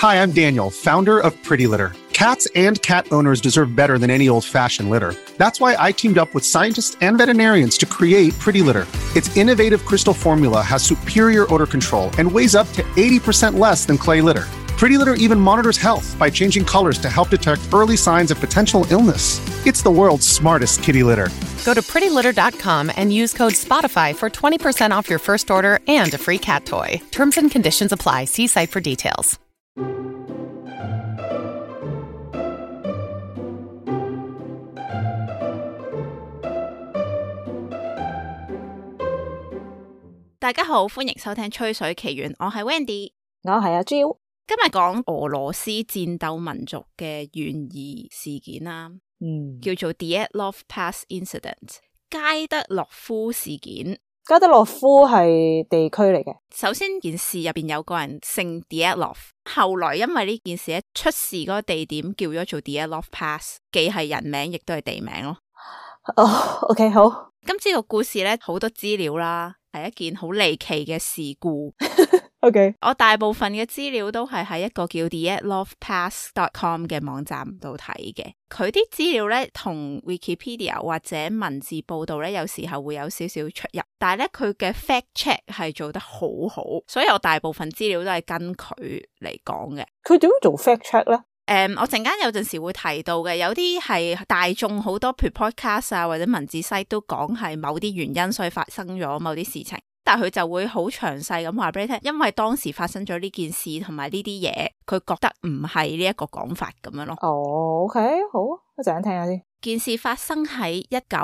Hi, I'm Daniel, founder of Pretty Litter. Cats and cat owners deserve better than any old-fashioned litter. That's why I teamed up with scientists and veterinarians to create Pretty Litter. Its innovative crystal formula has superior odor control and weighs up to 80% less than clay litter. Pretty Litter even monitors health by changing colors to help detect early signs of potential illness. It's the world's smartest kitty litter. Go to prettylitter.com and use code SPOTIFY for 20% off your first order and a free cat toy. Terms and conditions apply. See site for details. 大家好，歡迎收聽吹水奇緣，我係 Wendy， 我係阿 Jill。 今日講俄羅斯戰鬥民族嘅懸疑事件啦，叫做 Dyatlov Pass Incident， 加德洛夫事件。 加德洛夫係地區嚟嘅。 首先件事入邊有個人姓 Dyatlov， 後來因為呢件事咧出事嗰個地點叫咗做 Dyatlov Pass， 既係人名亦都係地名咯。 OK 好。 今次個故事咧好多資料啦，係一件好離奇嘅事故。 OK， 我大部分嘅資料都係喺一個叫 dyatlovpass.com 嘅網站度睇嘅。佢啲資料咧同 Wikipedia 或者文字報道咧有時候會有少少出入，但係咧佢嘅 fact check 係做得好好，所以我大部分資料都係跟佢嚟講嘅。 佢點做 fact check 咧？ 我陣間有陣時會提到嘅，有啲係大眾好多 podcast 啊或者文字 site 都講係某啲原因所以發生咗某啲事情，但係佢就會好詳細咁話俾你聽，因為當時發生咗呢件事同埋呢啲嘢，佢覺得唔係呢一個講法咁樣咯。 OK 好，一陣間聽下先。 件事發生喺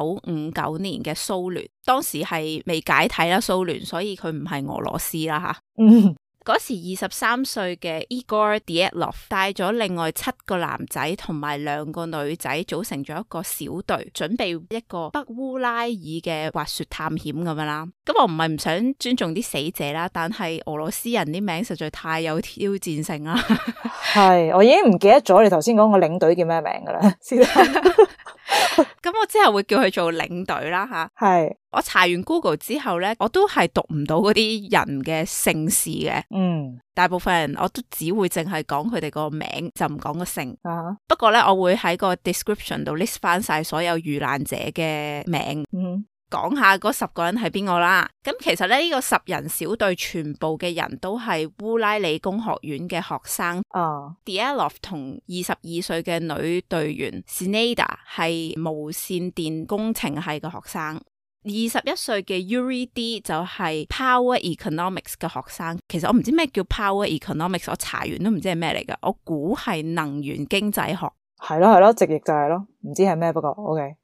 1959年嘅蘇聯，當時係未解體啦蘇聯，所以佢唔係俄羅斯啦吓。嗰時23歲嘅 Igor Dyatlov 帶咗另外7個男仔同埋2個女仔組成咗一個小隊，準備一個北烏拉爾嘅滑雪探險咁樣啦。咁我唔係唔想尊重啲死者啦，但係俄羅斯人啲名實在太有挑戰性啦。 係，我已經唔記得咗你頭先講個領隊叫咩名噶啦。 咁我之後會叫佢做領隊啦吓。係，我查完 Google 之後咧，我都係讀唔到嗰啲人嘅姓氏嘅。大部分人我都只會淨係講佢哋個名，就唔講個姓。不過咧，我會喺個 description 度 list 翻晒所有遇難者嘅名。講下嗰10個人係邊個啦。咁其實咧呢個10人小隊全部嘅人都係烏拉理工學院嘅學生。Dyatlov 同22歲嘅女隊員 Zinaida 係無線電工程系嘅學生。21歲嘅 Yuri D 就係 Power Economics 嘅學生。其實我唔知咩叫 Power Economics， 我查完都唔知係咩嚟㗎。我估係能源經濟學。係咯，直譯就係咯，唔知係咩，不過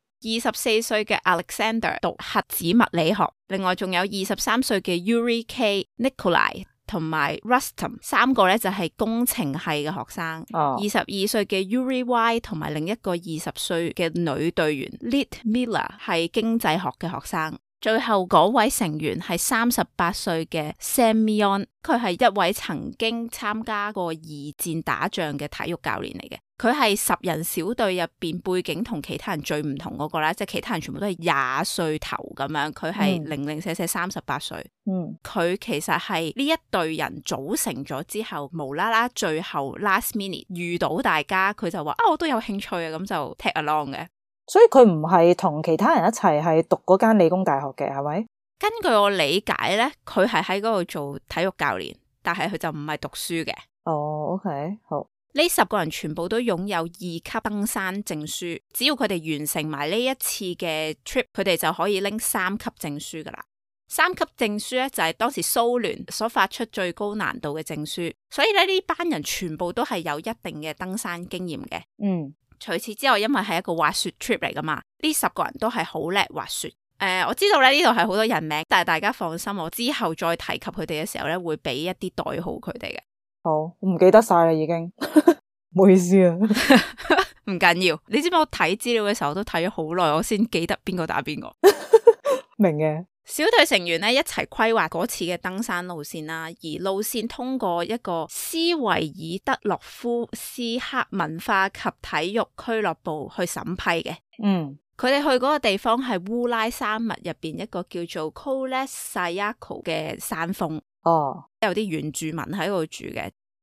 OK。24歲嘅 Alexander 讀核子物理學，另外仲有23歲嘅 Yuri K、Nikolai 同埋 Rustam 3個咧就係工程系嘅學生。22歲嘅 Yuri Y 同埋另一個20歲嘅女隊員 Lyudmila 係經濟學嘅學生。最後嗰位成員係38歲嘅 Semyon， 佢係一位曾經參加過2戰打仗嘅體育教練嚟嘅。佢係10人小隊入邊背景同其他人最唔同嗰個啦，即係其他人全部都係20歲頭咁樣，佢係零零舍舍38歲。佢其實係呢一隊人組成咗之後，無啦啦最後 last minute 遇到大家，佢就話我都有興趣啊，咁就 tag along 嘅。 所以佢唔係同其他人一齊係讀嗰間理工大學嘅，係咪？ 根據我理解咧，佢係喺嗰度做體育教練，但係佢就唔係讀書嘅。 OK 好。 呢10個人全部都擁有2級登山證書，只要佢哋完成埋呢一次嘅 trip， 佢哋就可以拎3級證書噶啦。3級證書咧就係當時蘇聯所發出最高難度嘅證書，所以咧呢班人全部都係有一定嘅登山經驗嘅。除此之外，因為係一個滑雪 trip 嚟噶嘛，呢10個人都係好叻滑雪。我知道咧呢度係好多人名，但係大家放心，我之後再提及佢哋嘅時候咧，會俾一啲代號佢哋嘅。好，我唔記得晒啦，已經，唔好意思啊。唔緊要，你知唔知我睇資料嘅時候都睇咗好耐，我先記得邊個打邊個。明嘅。小隊成員咧一齊規劃嗰次嘅登山路線啦，而路線通過一個斯維爾德洛夫斯克文化及體育俱樂部去審批嘅。佢哋去嗰個地方係烏拉山脈入邊一個叫做 Koles Sayako 嘅山峰。有啲原住民喺度住嘅。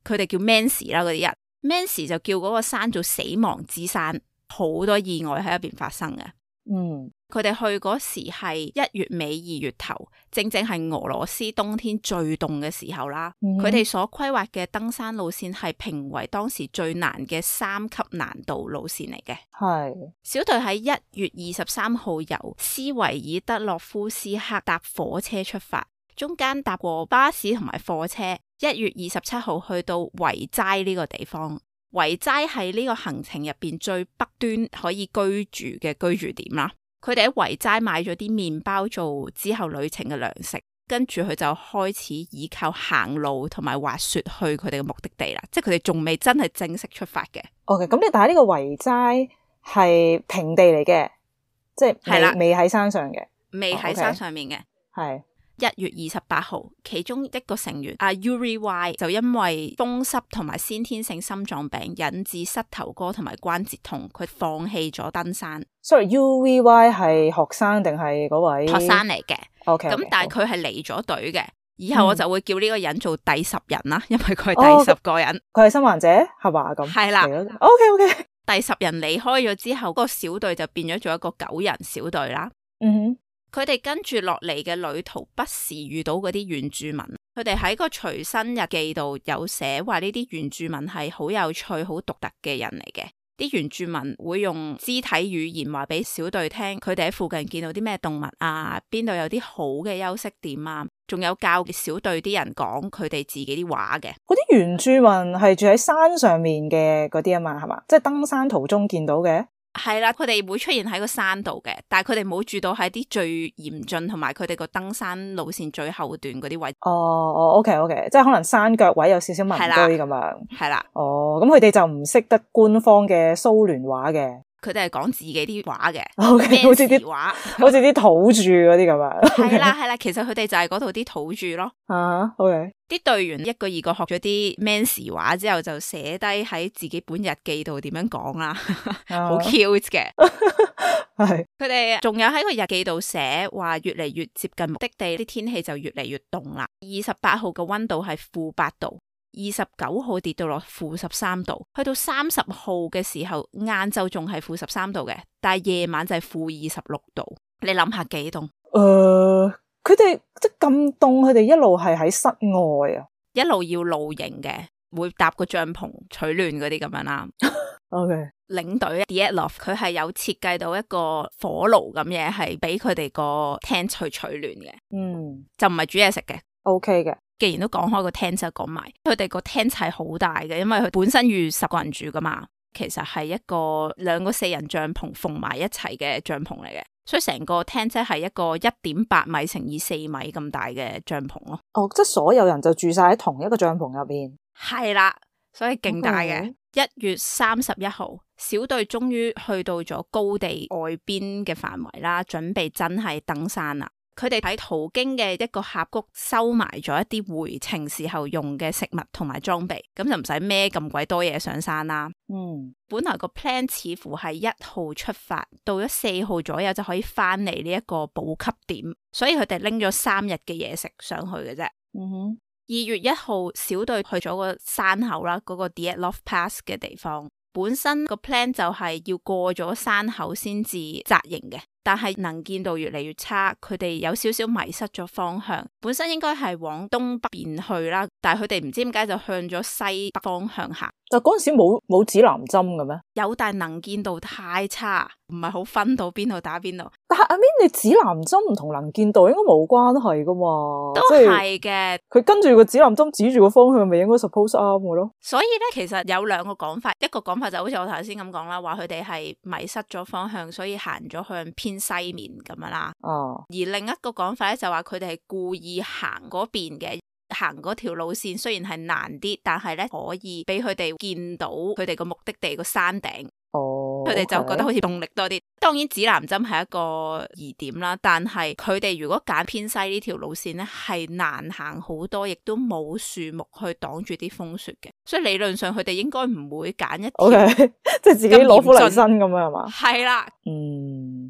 佢哋叫 Mansi 啦，嗰啲人 Mansi 就叫嗰個山做死亡之山，好多意外喺入邊發生嘅。佢哋去嗰時係1月尾2月頭，正正係俄羅斯冬天最凍嘅時候啦。佢哋所規劃嘅登山路線係評為當時最難嘅3級難度路線嚟嘅。係小隊喺1月23號由斯維爾德洛夫斯克搭火車出發，中間搭過巴士同埋貨車。1月27號去到維齋呢個地方。維齋係呢個行程入邊最北端可以居住嘅居住點啦。佢哋喺維齋買咗啲麵包做之後旅程嘅糧食，跟住佢就開始依靠行路同埋滑雪去佢哋嘅目的地啦。即係佢哋仲未真係正式出發嘅。OK， 咁你但係呢個維齋係平地嚟嘅，即係未喺山上嘅，未喺山上面嘅。係。1月28號，其中一個成員阿 Yuri Y 就因為風濕同埋先天性心臟病引致膝頭哥同埋關節痛，佢放棄咗登山。Sorry，Yuri Y 係學生定係嗰位？學生嚟嘅。OK，咁但係佢係離咗隊嘅。以後我就會叫呢個人做第10人啦，因為佢係第10個人。佢係生還者係嘛？咁係啦。OK，第10人離開咗之後，個小隊就變咗做一個9人小隊啦。佢哋跟住落嚟嘅旅途，不時遇到嗰啲原住民。佢哋喺個隨身日記度有寫話呢啲原住民係好有趣、好獨特嘅人嚟嘅。啲原住民會用肢體語言話俾小隊聽，佢哋喺附近見到啲咩動物啊，邊度有啲好嘅休息點啊，仲有教小隊啲人講佢哋自己啲話嘅。嗰啲原住民係住喺山上面嘅嗰啲啊嘛，係嘛？即係登山途中見到嘅。係啦，佢哋會出現喺個山度嘅，但係佢哋冇住到喺啲最嚴峻同埋佢哋個登山路線最後段嗰啲位。OK， 即係可能山腳位有少少民居咁樣。係啦。咁佢哋就唔識得官方嘅蘇聯話嘅。佢哋係講自己啲話嘅。OK， 好似啲話，好似啲土著嗰啲咁樣。係啦，其實佢哋就係嗰度啲土著咯。OK。啲隊員一個二個學咗啲 Mansi 話之後，就寫低喺自己本日記度點樣講啦，好 cute 嘅。係。佢哋仲有喺個日記度寫話，越嚟越接近目的地，啲天氣就越嚟越凍啦。28號嘅溫度係-8度。29號跌到落-13度，去到30號嘅時候，晏晝仲係-13度嘅，但係夜晚就係-26度。你諗下幾凍？佢哋即係咁凍，佢哋一路係喺室外啊，一路要露營嘅，會搭個帳篷取暖嗰啲咁樣啦。OK， 領隊 Dyatlov 佢係有設計到一個火爐咁嘢，係俾佢哋個 tent 去取暖嘅。就唔係煮嘢食嘅。OK 嘅。既然都講開個 tent 就講埋，佢哋個 tent 係好大嘅，因為佢本身預10個人住噶嘛，其實係一個2個4人帳篷縫埋一齊嘅帳篷嚟嘅，所以成個 tent 係一個1.8米乘以4米咁大嘅帳篷咯。即係所有人就住晒喺同一個帳篷入邊。係啦，所以勁大嘅。1月31號，小隊終於去到咗高地外邊嘅範圍啦，準備真係登山啦。佢哋喺途經嘅一個峽谷收埋咗一啲回程時候用嘅食物同埋裝備，咁就唔使孭咁鬼多嘢上山啦。本來個 plan 似乎係1號出發，到咗4號左右就可以翻嚟呢一個補給點，所以佢哋拎咗3日嘅嘢食上去嘅啫。2月1號，小隊去咗個山口啦，嗰個 Dyatlov Pass 嘅地方。本身個 plan 就係要過咗山口先至紮營嘅，但係能見度越嚟越差，佢哋有少少迷失咗方向。本身應該係往東北邊去啦，但係佢哋唔知點解就向咗西北方向行。就嗰陣時冇指南針嘅咩？有，但能見度太差，唔係好分到邊度打邊度。但係阿 Min，你指南針唔同能見度應該冇關係噶嘛？都係嘅，佢跟住個指南針指住個方向，咪應該 suppose 啱嘅咯。所以咧，其實有2個講法，一個講法就好似我頭先咁講啦，話佢哋係迷失咗方向，所以行咗向偏西面咁樣啦。而另一個講法咧就話佢哋係故意行嗰邊嘅。行嗰條路線雖然係難啲，但係咧可以俾佢哋見到佢哋個目的地個山頂。佢哋就覺得好似動力多啲。當然指南針係一個疑點啦，但係佢哋如果揀偏西呢條路線咧，係難行好多，亦都冇樹木去擋住啲風雪嘅，所以理論上佢哋應該唔會揀一條即係自己攞苦嚟辛咁樣係嘛？係啦。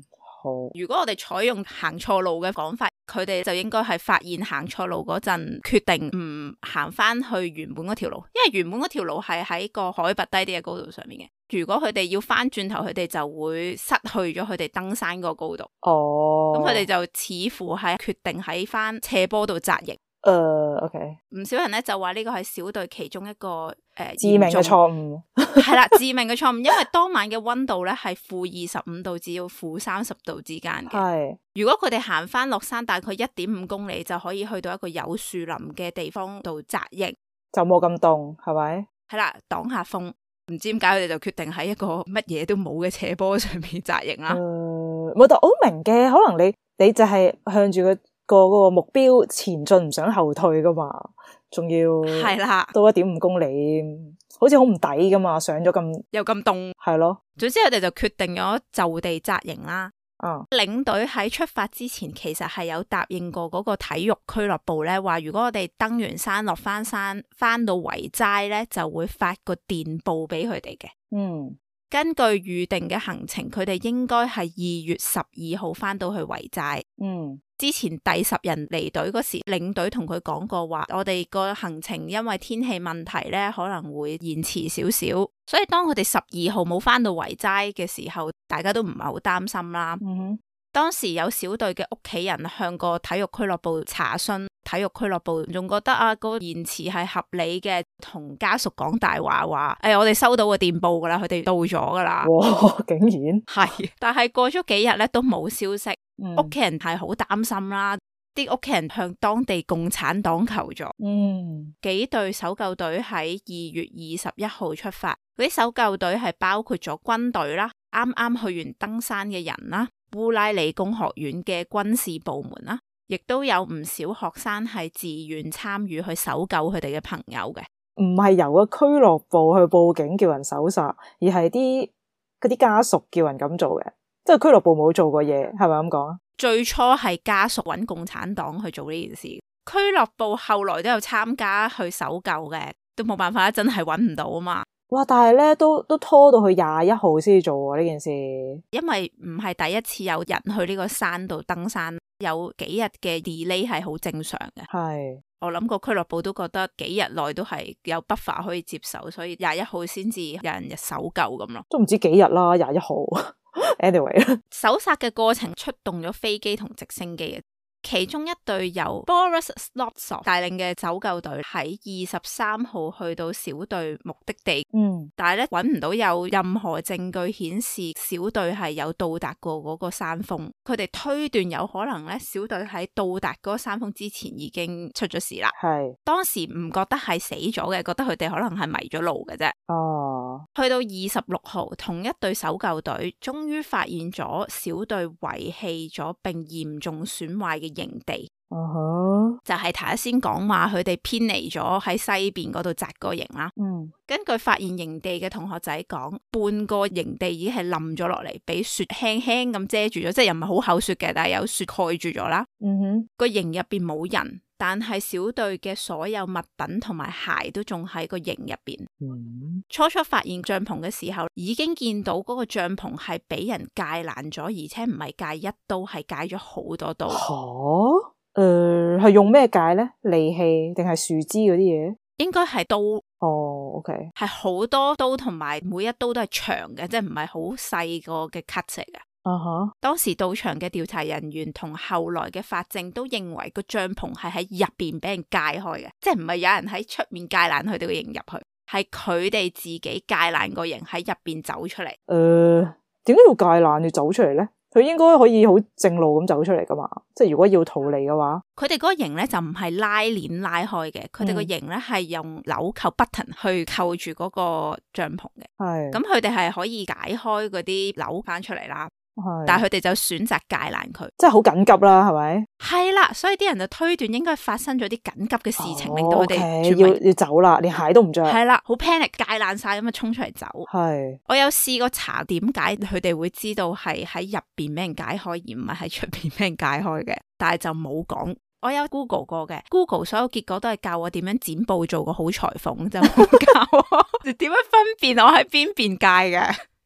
好。 如果我哋採用行錯路嘅講法，佢哋就應該係發現行錯路嗰陣，決定唔行翻去原本嗰條路，因為原本嗰條路係喺個海拔低啲嘅高度上面嘅。如果佢哋要翻轉頭，佢哋就會失去咗佢哋登山個高度。咁佢哋就似乎係決定喺翻斜坡度紮營。 OK。 唔少人咧就話呢個係小隊其中一個致命嘅錯誤。 係啦，致命嘅錯誤，因為當晚嘅溫度咧係-25度至到-30度之間嘅。係。如果佢哋行翻落山大概1.5公里就可以去到一個有樹林嘅地方度紮營， 就冇咁凍，係咪？ 係啦，擋下風。唔知點解佢哋就決定喺一個乜嘢都冇嘅斜坡上面紮營啦。 冇，但我明嘅，可能你就係向住個目標前進，唔想後退噶嘛，仲要係啦，到1.5公里，好似好唔抵噶嘛，上咗咁又咁凍， 係咯。 總之佢哋就決定咗就地紮營啦。領隊喺出發之前其實係有答應過嗰個體育俱樂部咧，話如果我哋登完山落翻山翻到圍齋咧，就會發個電報俾佢哋嘅。根據預定嘅行程，佢哋應該係2月12號翻到去圍齋。之前第10人離隊嗰時，領隊同佢講過話，我哋個行程因為天氣問題咧，可能會延遲少少，所以當佢哋12號冇翻到圍齋嘅時候，大家都唔係好擔心啦。當時有小隊嘅屋企人向個體育俱樂部查詢，體育俱樂部仲覺得個延遲係合理嘅，同家屬講大話話，我哋收到個電報噶啦，佢哋到咗噶啦。 哇，竟然係，但係過咗幾日咧都冇消息，屋企人係好擔心啦。啲屋企人向當地共產黨求助。幾隊搜救隊喺2月21號出發，嗰啲搜救隊係包括咗軍隊啦，啱啱去完登山嘅人啦，烏拉理工學院嘅軍事部門啦，亦都有唔少學生係自願參與去搜救佢哋嘅朋友嘅。 唔係由個俱樂部去報警叫人搜索，而係嗰啲家屬叫人咁做嘅，即係俱樂部冇做過嘢，係咪咁講啊？ 最初係家屬揾共產黨去做呢件事，俱樂部後來都有參加去搜救嘅，都冇辦法，真係揾唔到啊嘛。 哇！但係咧都拖到去21號先做呢件事， 因為唔係第一次有人去呢個山度登山，有幾日嘅 delay 係好正常嘅。係，我諗個俱樂部都覺得幾日內都係有 buffer 可以接受，所以21號先至有人搜救咁咯。 都唔知幾日啦，21號。Anyway， 搜索嘅過程出動咗飛機同直升機嘅。其中一隊由 Boris Slobsov 帶領嘅搜救隊喺23號去到小隊目的地，但係咧揾唔到有任何證據顯示小隊係有到達過嗰個山峰。佢哋推斷有可能咧，小隊喺到達嗰個山峰之前已經出咗事啦。係當時唔覺得係死咗嘅，覺得佢哋可能係迷咗路嘅啫。去到26號，同一隊搜救隊終於發現咗小隊遺棄咗並嚴重損壞嘅營地。就係頭先講話佢哋偏離咗喺西邊嗰度紮個營啦。根據發現營地嘅同學仔講，半個營地已經係冧咗落嚟，俾雪輕輕咁遮住咗，即係又唔係好厚雪嘅，但係有雪蓋住咗啦。個營入邊冇人，但係小隊嘅所有物品同埋鞋都仲喺個營入邊。初發現帳篷嘅時候，已經見到嗰個帳篷係俾人界爛咗，而且唔係界一刀，係界咗好多刀。係用咩界呢？利器定係樹枝嗰啲嘢？應該係刀。OK， 係好多刀，同埋每一刀都係長嘅，即係唔係好細個嘅 cut 嚟嘅。當時到場嘅調查人員同後來嘅法證都認為個帳篷係喺入邊俾人界開嘅，即係唔係有人喺出面界爛佢哋個營入去，係佢哋自己界爛個營喺入邊走出嚟。點解要界爛要走出嚟呢？佢應該可以好正路咁走出嚟噶嘛，即係如果要逃離嘅話，佢哋嗰個營咧就唔係拉鏈拉開嘅，佢哋個營咧係用紐扣 button 去扣住嗰個帳篷嘅。係，咁佢哋係可以解開嗰啲紐翻出嚟啦。但係佢哋就選擇界爛佢，即係好緊急啦，係咪？係啦，所以啲人就推斷應該發生咗啲緊急嘅事情，令到佢哋要走啦，連鞋都唔着。係啦，好 panic， 界爛晒咁啊，衝出嚟走。係，我有試過查點解佢哋會知道係喺入邊俾人解開，而唔係喺出邊俾人解開嘅，但係就冇講。我有 Google 過嘅 ，Google 所有結果都係教我點樣剪報做個好裁縫，就冇教我點樣分辨我喺邊邊界嘅。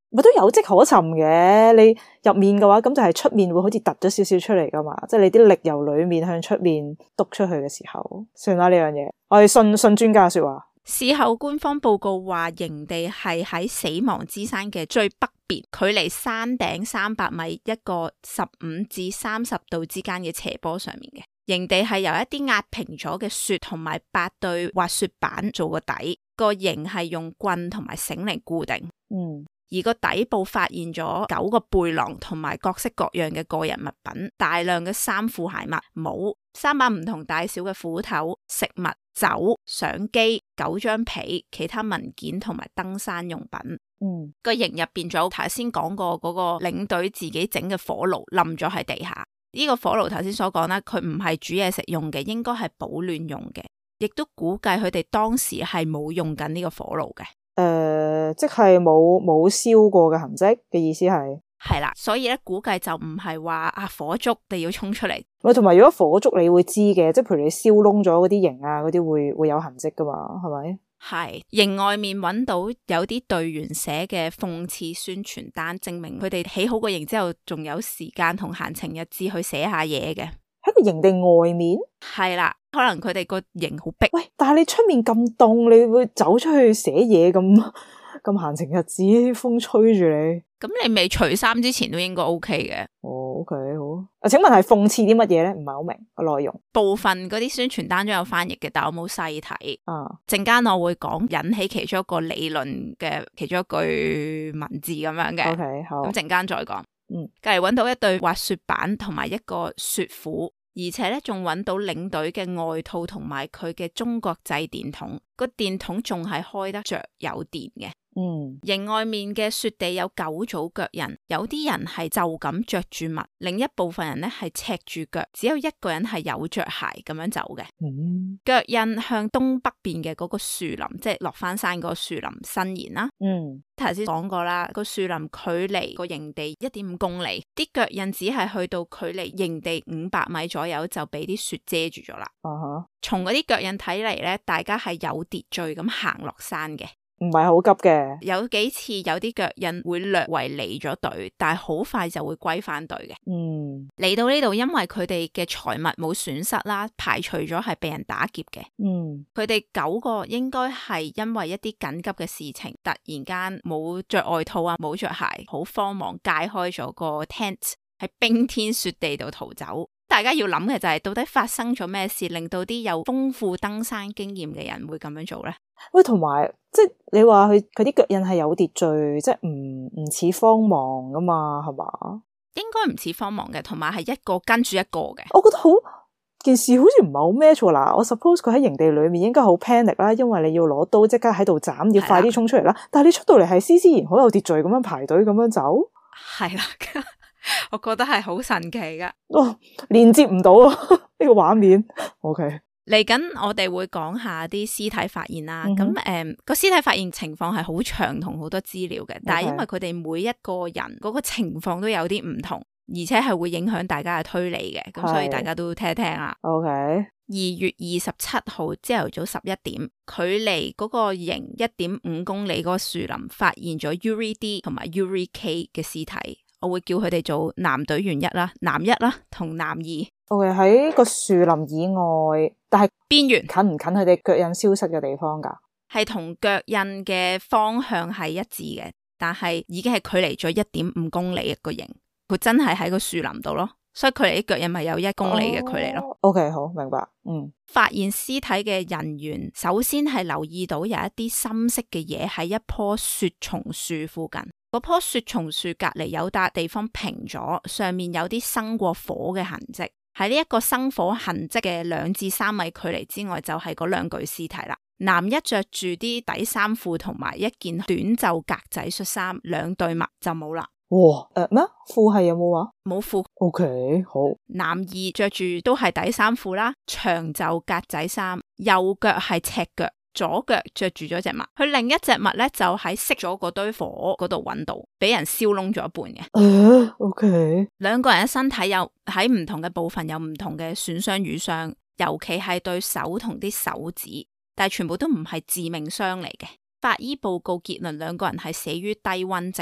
咪都有跡可尋嘅。你入面嘅話，咁就係出面會好似突咗少少出嚟噶嘛，即係你啲力由裏面向出面督出去嘅時候，算啦呢樣嘢，我哋信專家說話。 事後官方報告話，營地係喺死亡之山嘅最北邊，距離山頂300米一個15至30度之間嘅斜坡上面嘅。營地係由一啲壓平咗嘅雪同埋8對滑雪板做個底，個營係用棍同埋繩嚟固定。而個底部發現咗9個背囊同埋各式各樣嘅個人物品，大量嘅衫褲鞋襪、帽、3把唔同大小嘅斧頭、食物、酒、相機、9張被、其他文件同埋登山用品。個營入邊仲有頭先講過嗰個領隊自己整嘅火爐冧咗喺地下。呢個火爐頭先所講啦，佢唔係煮嘢食用嘅，應該係保暖用嘅，亦都估計佢哋當時係冇用緊呢個火爐嘅。 即係冇燒過嘅痕跡嘅意思係啦，所以咧估計就唔係話火燭你要衝出嚟。 同埋如果火燭你會知嘅，即係譬如你燒燶咗嗰啲營啊，嗰啲會有痕跡噶嘛，係咪？ 係營外面揾到有啲隊員寫嘅諷刺宣傳單，證明佢哋起好個營之後仲有時間同閒情逸致去寫下嘢嘅。 喺個營地外面？ 係啦，可能佢哋個營好逼。 喂，但係你出面咁凍，你會走出去寫嘢咁閒情逸致，風吹住你。 咁你未除衫之前都應該 OK 嘅。 OK 好。請問係諷刺啲乜嘢咧？唔係好明個內容。部分嗰啲宣傳單都有翻譯嘅，但我冇細睇。陣間我會講引起其中一個理論嘅其中一句文字咁樣嘅。 OK 好。咁陣間再講。隔籬揾到一對滑雪板同埋一個雪斧。而且咧，仲揾到領隊嘅外套同埋佢嘅中國製電筒，個電筒仲係開得着，有電嘅。營外面嘅雪地有9組腳印，有啲人係就咁着住襪，另一部分人咧係赤住腳，只有一個人係有着鞋咁樣走嘅。腳印向東北邊嘅嗰個樹林，即係落翻山嗰個樹林伸延啦。頭先講過啦，個樹林距離個營地1.5公里，啲腳印只係去到距離營地500米左右就俾啲雪遮住咗啦。從嗰啲腳印睇嚟咧，大家係有秩序咁行落山嘅。 唔係好急嘅， 有幾次有啲腳印會略為離咗隊，但係好快就會歸翻隊嘅。嚟到呢度，因為佢哋嘅財物冇損失啦，排除咗係被人打劫嘅。佢哋9個應該係因為一啲緊急嘅事情，突然間冇着外套啊，冇着鞋，好慌忙解開咗個 tent 喺冰天雪地度逃走。大家要諗嘅就係到底發生咗咩事，令到啲有豐富登山經驗嘅人會咁樣做呢？ 喂，同埋即係你話佢啲腳印係有秩序，即係唔似慌忙噶嘛，係嘛？ 應該唔似慌忙嘅，同埋係一個跟住一個嘅。 我覺得件事好似唔係好咩錯嗱。我 suppose 佢喺營地裏面應該好 panic 啦，因為你要攞刀即刻喺度斬，要快啲衝出嚟啦。但係你出到嚟係斯斯然好有秩序咁樣排隊咁樣走， 係啦。我覺得係好神奇噶， 連接唔到啊呢個畫面。OK， 嚟緊我哋會講下啲屍體發現啦。咁個屍體發現情況係好長同好多資料嘅，但係因為佢哋每一個人嗰個情況都有啲唔同，而且係會影響大家嘅推理嘅，咁所以大家都聽一聽啦。 OK， 2 月27號朝頭早11點，距離嗰個營1.5公里嗰個樹林發現咗 Yuri D 同埋 Yuri K 嘅屍體。我會叫佢哋做男隊員1啦、男1啦同男2。 OK， 喺個樹林以外，但係邊緣近唔近佢哋腳印消失嘅地方噶？ 係同腳印嘅方向係一致嘅，但係已經係距離咗1.5公里一個營，佢真係喺個樹林度咯，所以距離啲腳印咪有1公里嘅距離咯。 OK， 好，明白。 發現屍體嘅人員首先係留意到有一啲深色嘅嘢喺一棵雪松樹附近。嗰棵雪松樹隔籬有笪地方平咗，上面有啲生過火嘅痕跡。喺呢一個生火痕跡嘅2至3米距離之外，就係嗰2具屍體啦。男1着住啲底衫褲同埋一件短袖格仔恤衫，2對襪就冇啦。 哇，咩褲係有冇啊？ 冇褲。 OK， 好。 男2着住都係底衫褲啦，長袖格仔衫，右腳係赤腳。左腳着住咗隻襪，佢另一隻襪咧就喺熄咗嗰堆火嗰度揾到，俾人燒燶咗一半嘅。 OK， 2個人嘅身體有喺唔同嘅部分有唔同嘅損傷瘀傷，尤其係對手同啲手指，但係全部都唔係致命傷嚟嘅。法醫報告結論，2個人係死於低溫症。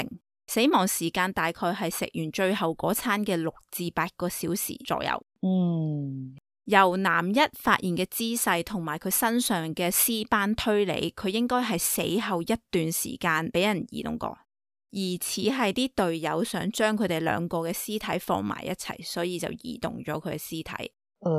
死亡時間大概係食完最後嗰餐嘅6至8個小時左右。由男一發現嘅姿勢同埋佢身上嘅屍斑推理，佢應該係死後一段時間俾人移動過，疑似係啲隊友想將佢哋兩個嘅屍體放埋一齊，所以就移動咗佢嘅屍體。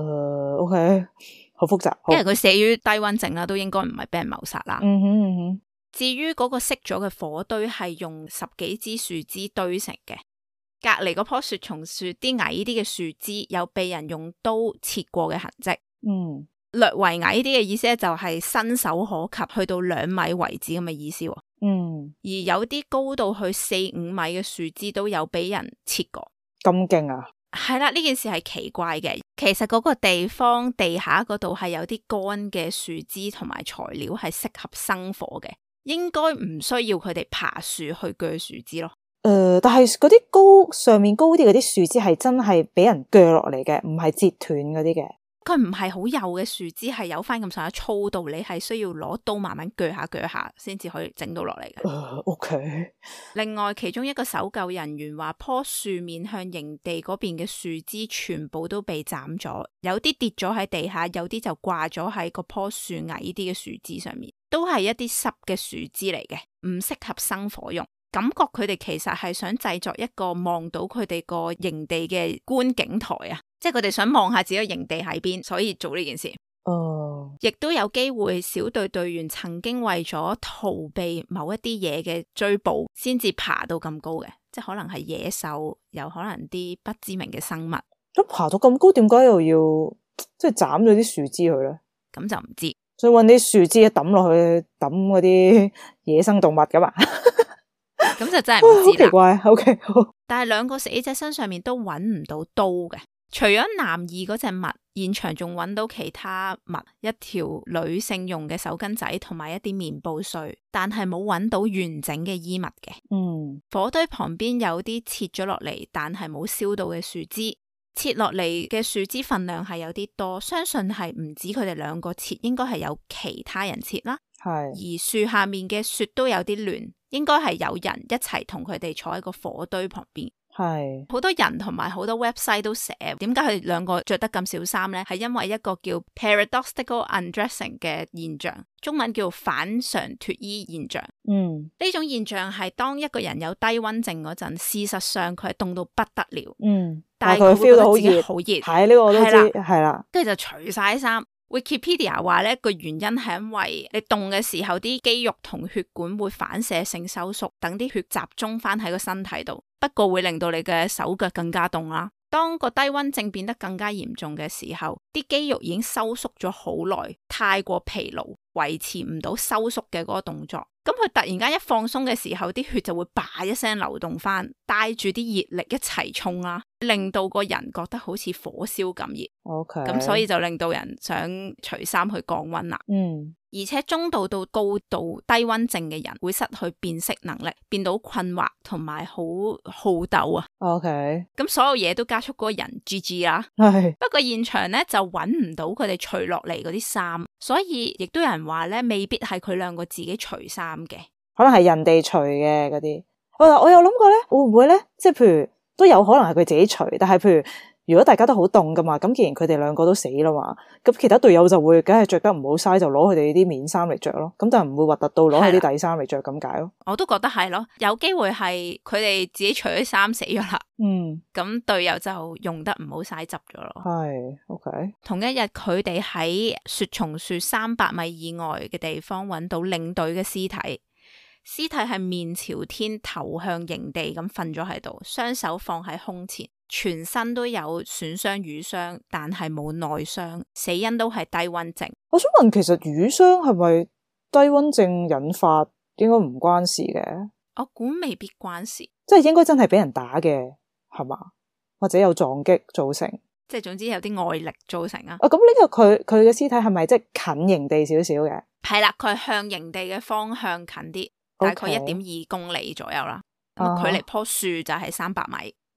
OK， 好複雜。 因為佢死於低溫症啦，都應該唔係俾人謀殺啦。至於嗰個熄咗嘅火堆係用10幾支樹枝堆成嘅。隔籬嗰棵雪松樹啲矮啲嘅樹枝有被人用刀切過嘅痕跡，略為矮啲嘅意思咧就係伸手可及去到2米為止咁嘅意思。而有啲高到去4、5米嘅樹枝都有俾人切過。 咁勁啊！ 係啦，呢件事係奇怪嘅。其實嗰個地方地下嗰度係有啲乾嘅樹枝同埋材料係適合生火嘅，應該唔需要佢哋爬樹去鋸樹枝咯。 但係嗰啲上面高啲嗰啲樹枝係真係俾人鋸落嚟嘅，唔係截斷嗰啲嘅。 佢唔係好幼嘅樹枝，係有翻咁上下粗度，你係需要攞刀慢慢鋸下先至可以整到落嚟嘅。 OK。 另外，其中一個搜救人員話，棵樹面向營地嗰邊嘅樹枝全部都被斬咗，有啲跌咗喺地下，有啲就掛咗喺嗰棵樹矮啲嘅樹枝上面，都係一啲濕嘅樹枝嚟嘅，唔適合生火用。感覺佢哋其實係想製作一個望到佢哋個營地嘅觀景台啊，即係佢哋想望下自己個營地喺邊，所以做呢件事。亦都有機會小隊隊員曾經為咗逃避某一啲嘢嘅追捕，先至爬到咁高嘅，即係可能係野獸，有可能啲不知名嘅生物。 咁爬到咁高，點解又要即係斬咗啲樹枝去咧？ 咁就唔知， 所以搵啲樹枝抌落去抌嗰啲野生動物噶嘛？ 咁就真係唔知啦。好奇怪。 OK， 好。 但係2個死者身上面都揾唔到刀嘅，除咗男2嗰隻襪，現場仲揾到其他襪，一條女性用嘅手巾仔同埋一啲棉布碎，但係冇揾到完整嘅衣物嘅。火堆旁邊有啲切咗落嚟但係冇燒到嘅樹枝，切落嚟嘅樹枝份量係有啲多，相信係唔止佢哋2個切，應該係有其他人切啦。而樹下面嘅雪都有啲亂，應該係有人一齊同佢哋坐喺個火堆旁邊。好多人同埋好多 website 都寫，點解佢哋2個着得咁少衫呢？係因為一個叫 paradoxical undressing 嘅現象，中文叫反常脫衣現象。呢種現象係當一個人有低溫症嗰陣，事實上佢係凍到不得了。但係佢 feel 到好熱， 係呢個我都知，係啦， 跟住就除晒衫。Wikipedia 話呢個原因係因為你凍嘅時候，啲肌肉同血管會反射性收縮，等啲血集中翻喺個身體度，不過會令到你嘅手腳更加凍啦。當個低溫症變得更加嚴重嘅時候，啲肌肉已經收縮咗好耐，太過疲勞，維持唔到收縮嘅嗰個動作。咁佢突然間一放鬆嘅時候，啲血就會叭一聲流動翻，帶住啲熱力一齊衝啦，令到個人覺得好似火燒咁熱。咁所以就令到人想除衫去降溫啦。而且中度到高度低溫症嘅人會失去辨識能力，變到困惑同埋好好鬥啊。咁所有嘢都加速嗰個人 GG 啦。不過現場咧就揾唔到佢哋除落嚟嗰啲衫，所以亦都有人話咧未必係佢2個自己除衫嘅， 可能係人哋除嘅嗰啲。我有諗過咧，會唔會咧，即係譬如都有可能係佢自己除，但係譬如如果大家都好凍噶嘛，咁既然佢哋2個都死啦嘛，咁其他隊友就會梗係着得唔好嘥，就攞佢哋啲面衫嚟着咯，咁但係唔會核突到攞佢啲底衫嚟着咁解咯。 我都覺得係咯，有機會係佢哋自己除咗衫死咗啦。咁隊友就用得唔好嘥執咗咯。 OK。 同一日佢哋喺雪松樹300米以外嘅地方揾到領隊嘅屍體。屍體係面朝天頭向營地咁瞓咗喺度，雙手放喺胸前，全身都有損傷瘀傷，但係冇內傷，死因都係低溫症。 我想問，其實瘀傷係咪低溫症引發？應該唔關事嘅。 我估未必關事， 即係應該真係俾人打嘅，係嘛？或者有撞擊造成， 即係總之有啲外力造成啊。 咁呢個佢嘅屍體係咪即係近營地少少嘅？ 係啦，佢係向營地嘅方向近啲。大概1.2公里左右啦，距離棵樹就係300米。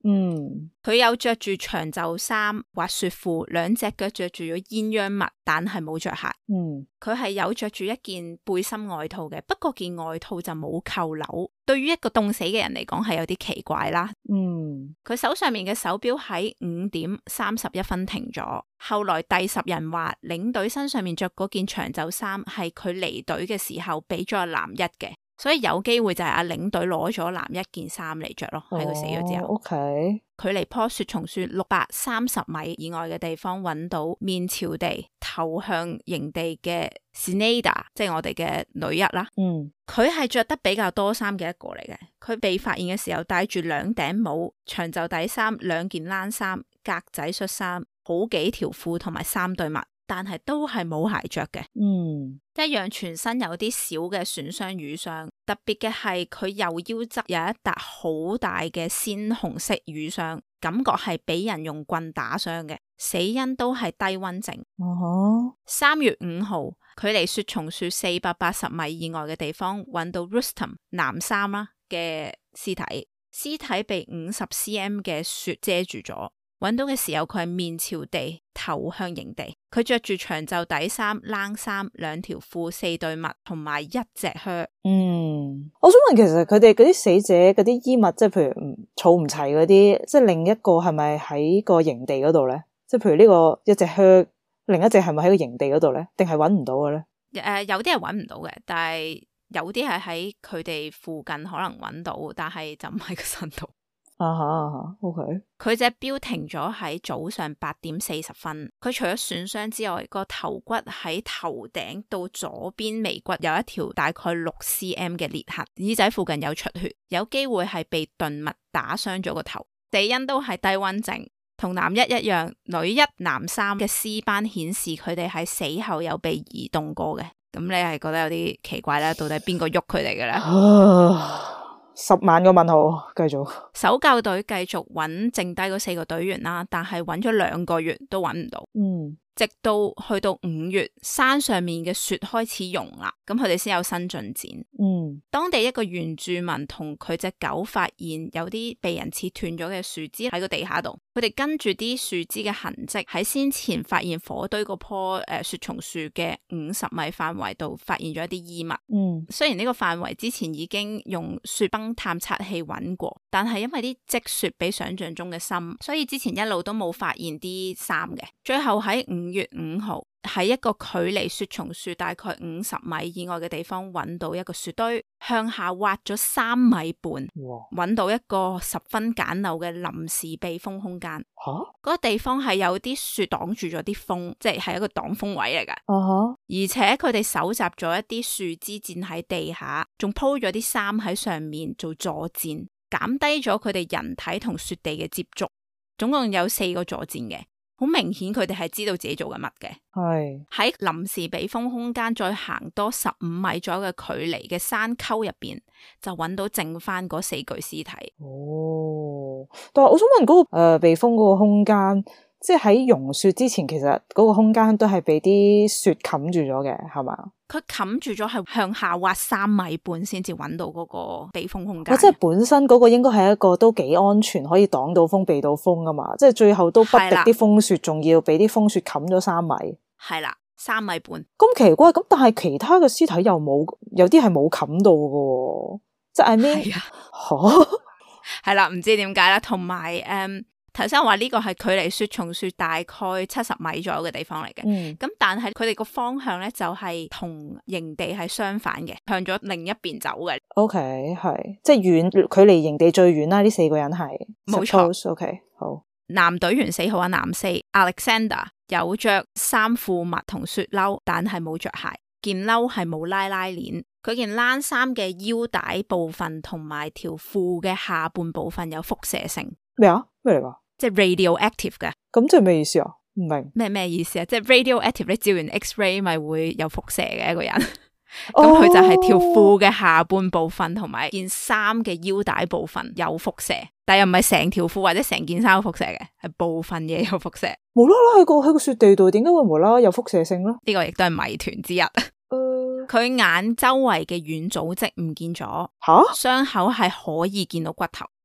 佢有着住長袖衫、滑雪褲，兩隻腳着住咗鴛鴦襪，但係冇着鞋。佢係有着住一件背心外套嘅，不過件外套就冇扣鈕，對於一個凍死嘅人嚟講係有啲奇怪啦。佢手上面嘅手錶喺5點31分停咗。後來第10人話領隊身上面着嗰件長袖衫係佢離隊嘅時候俾咗阿男一嘅。所以有機會就係阿領隊攞咗男一件衫嚟着咯，喺佢死咗之後。 OK， 距離棵雪松樹630米以外嘅地方揾到面朝地頭向營地嘅 Sinead， 即係我哋嘅女一啦。佢係着得比較多衫嘅一個嚟嘅。佢被發現嘅時候戴住2頂帽、長袖底衫、2件冷衫、格仔恤衫、好幾條褲同埋3對襪。但係都係冇鞋着嘅，一樣全身有啲小嘅損傷瘀傷，特別嘅係佢右腰側有一笪好大嘅鮮紅色瘀傷，感覺係俾人用棍打傷嘅，死因都係低溫症。3月5號，距離雪松樹480米以外嘅地方揾到 Rustam 男3啦嘅屍體，屍體被50 cm 嘅雪遮住咗。揾到嘅時候佢係面朝地，頭向營地。佢着住長袖底衫、冷衫、2條褲、4對襪同埋1隻靴。 我想問，其實佢哋嗰啲死者嗰啲衣物，即係譬如儲唔齊嗰啲，即係另一個係咪喺個營地嗰度咧？即係譬如呢個一隻靴，另一隻係咪喺個營地嗰度咧？定係揾唔到嘅咧？ 有啲係揾唔到嘅，但係有啲係喺佢哋附近可能揾到，但係就唔喺個身度。 OK。 佢隻錶停咗喺早上8點40分。佢除咗損傷之外，個頭骨喺頭頂到左邊眉骨有一條大概6 cm 嘅裂痕，耳仔附近有出血，有機會係被鈍物打傷咗個頭。死因都係低溫症，同男一一樣。女一男3嘅屍斑顯示佢哋喺死後有被移動過嘅。咁你係覺得有啲奇怪咧？到底邊個喐佢哋嘅咧 ？10萬個問號，繼續。 搜救隊繼續揾剩低嗰4個隊員啦，但係揾咗2個月都揾唔到。直到去到5月，山上面嘅雪開始融啦，咁佢哋先有新進展。當地一個原住民同佢隻狗發現有啲被人切斷咗嘅樹枝喺個地下度，佢哋跟住啲樹枝嘅痕跡喺先前發現火堆嗰棵雪松樹嘅50米範圍度發現咗一啲衣物。雖然呢個範圍之前已經用雪崩探測器揾過，但係因為啲積雪比想象中嘅深，所以之前一路都冇發現啲衫嘅。最後喺5月5號喺一個距離雪松樹大概50米以外嘅地方揾到一個雪堆，向下挖咗3米半，揾到一個十分簡陋嘅臨時避風空間。嗰個地方係有啲雪擋住咗啲風，即係一個擋風位嚟㗎。而且佢哋搜集咗一啲樹枝墊喺地下，仲鋪咗啲衫喺上面做坐墊，減低咗佢哋人體同雪地嘅接觸。總共有4個坐墊嘅。好明顯佢哋係知道自己做緊乜嘅。喺臨時避風空間再行多15米左右嘅距離嘅山溝入邊，就揾到剩翻嗰4具屍體。 但係我想問嗰個避風嗰個空間，即係喺融雪之前，其實嗰個空間都係俾啲雪冚住咗嘅，係嘛？ 佢冚住咗，係向下挖3米半先至揾到嗰個避風空間。 即係本身嗰個應該係一個都幾安全，可以擋到風、避到風噶嘛。即係最後都不敵啲風雪，仲要俾啲風雪冚咗3米。 係啦，3米半。 咁奇怪，咁但係其他嘅屍體又冇，有啲係冇冚到嘅。即係 I mean， 係啦，唔知點解啦。同埋頭先我話呢個係距離雪松樹大概70米左右嘅地方嚟嘅，咁但係佢哋個方向咧就係同營地係相反嘅，向咗另一邊走嘅。 OK， 係即係遠，距離營地最遠啦。呢4個人係冇錯。 OK， 好。 男隊員4號啊，男4 Alexander 有着衫褲襪同雪褸，但係冇着鞋。件褸係冇拉鏈，佢件冷衫嘅腰帶部分同埋條褲嘅下半部分有輻射性。 咩啊？咩嚟噶？ 即係 radioactive 嘅。 咁即係咩意思啊？唔明咩意思啊？即係 radioactive，你照完 X-ray 咪會有輻射嘅一個人。咁佢就係條褲嘅下半部分同埋件衫嘅腰帶部分有輻射，但又唔係成條褲或者成件衫有輻射嘅，係部分嘢有輻射。 無啦啦喺個雪地度，點解會無啦啦有輻射性咧？ 呢個亦都係謎團之一。佢眼周圍嘅軟組織唔見咗，傷口係可以見到骨頭。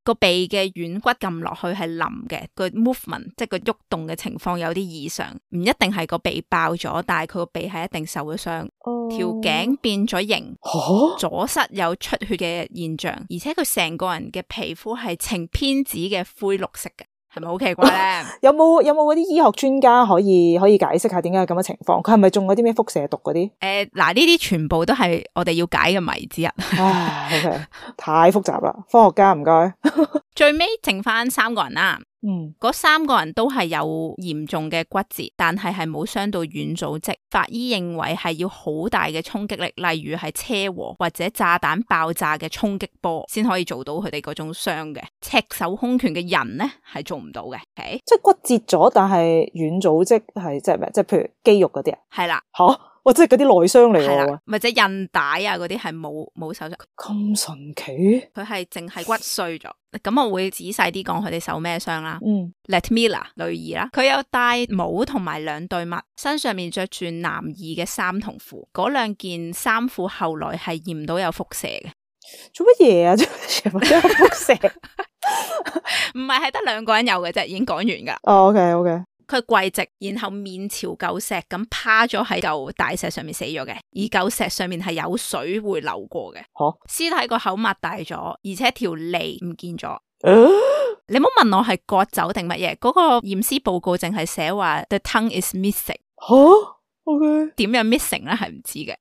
個鼻嘅軟骨撳落去係腍嘅，個 movement 即係個喐動嘅情況有啲異常，唔一定係個鼻爆咗，但係佢個鼻係一定受咗傷。條頸變咗形，左膝有出血嘅現象，而且佢成個人嘅皮膚係呈偏紫嘅灰綠色嘅。係咪好奇怪咧？有冇嗰啲醫學專家可以解釋下點解係咁嘅情況？佢係咪中嗰啲咩輻射毒嗰啲？ 嗱，呢啲全部都係我哋要解嘅謎之一。 唉，OK， 太複雜啦，科學家唔該。 最尾剩翻3個人啦。嗰3個人都係有嚴重嘅骨折，但係冇傷到軟組織。法醫認為係要好大嘅衝擊力，例如係車禍或者炸彈爆炸嘅衝擊波，先可以做到佢哋嗰種傷嘅。赤手空拳嘅人呢係做唔到嘅。Okay? 即係骨折咗，但係軟組織係即係咩？即係譬如肌肉嗰啲啊？ 係啦。 吓？哇！即係嗰啲內傷嚟喎， 或者韌帶啊嗰啲係冇受傷。 咁神奇？佢係淨係骨碎咗。咁我會仔細啲講佢哋受咩傷啦。Letmila 女兒啦，佢有戴帽同埋2對襪，身上面着住男二嘅衫同褲。嗰2件衫褲後來係驗到有輻射嘅。 做乜嘢啊？全部都有輻射？ 唔係得2個人有嘅啫，已經講完噶。 哦，OK。 佢跪直，然後面朝舊石咁趴咗喺舊大石上面死咗嘅，而舊石上面係有水會流過嘅。屍體個口擘大咗，而且條脷唔見咗。你唔好問我係割走定乜嘢，嗰個驗屍報告淨係寫話 the tongue is missing。 OK， 點樣 missing 咧係唔知嘅。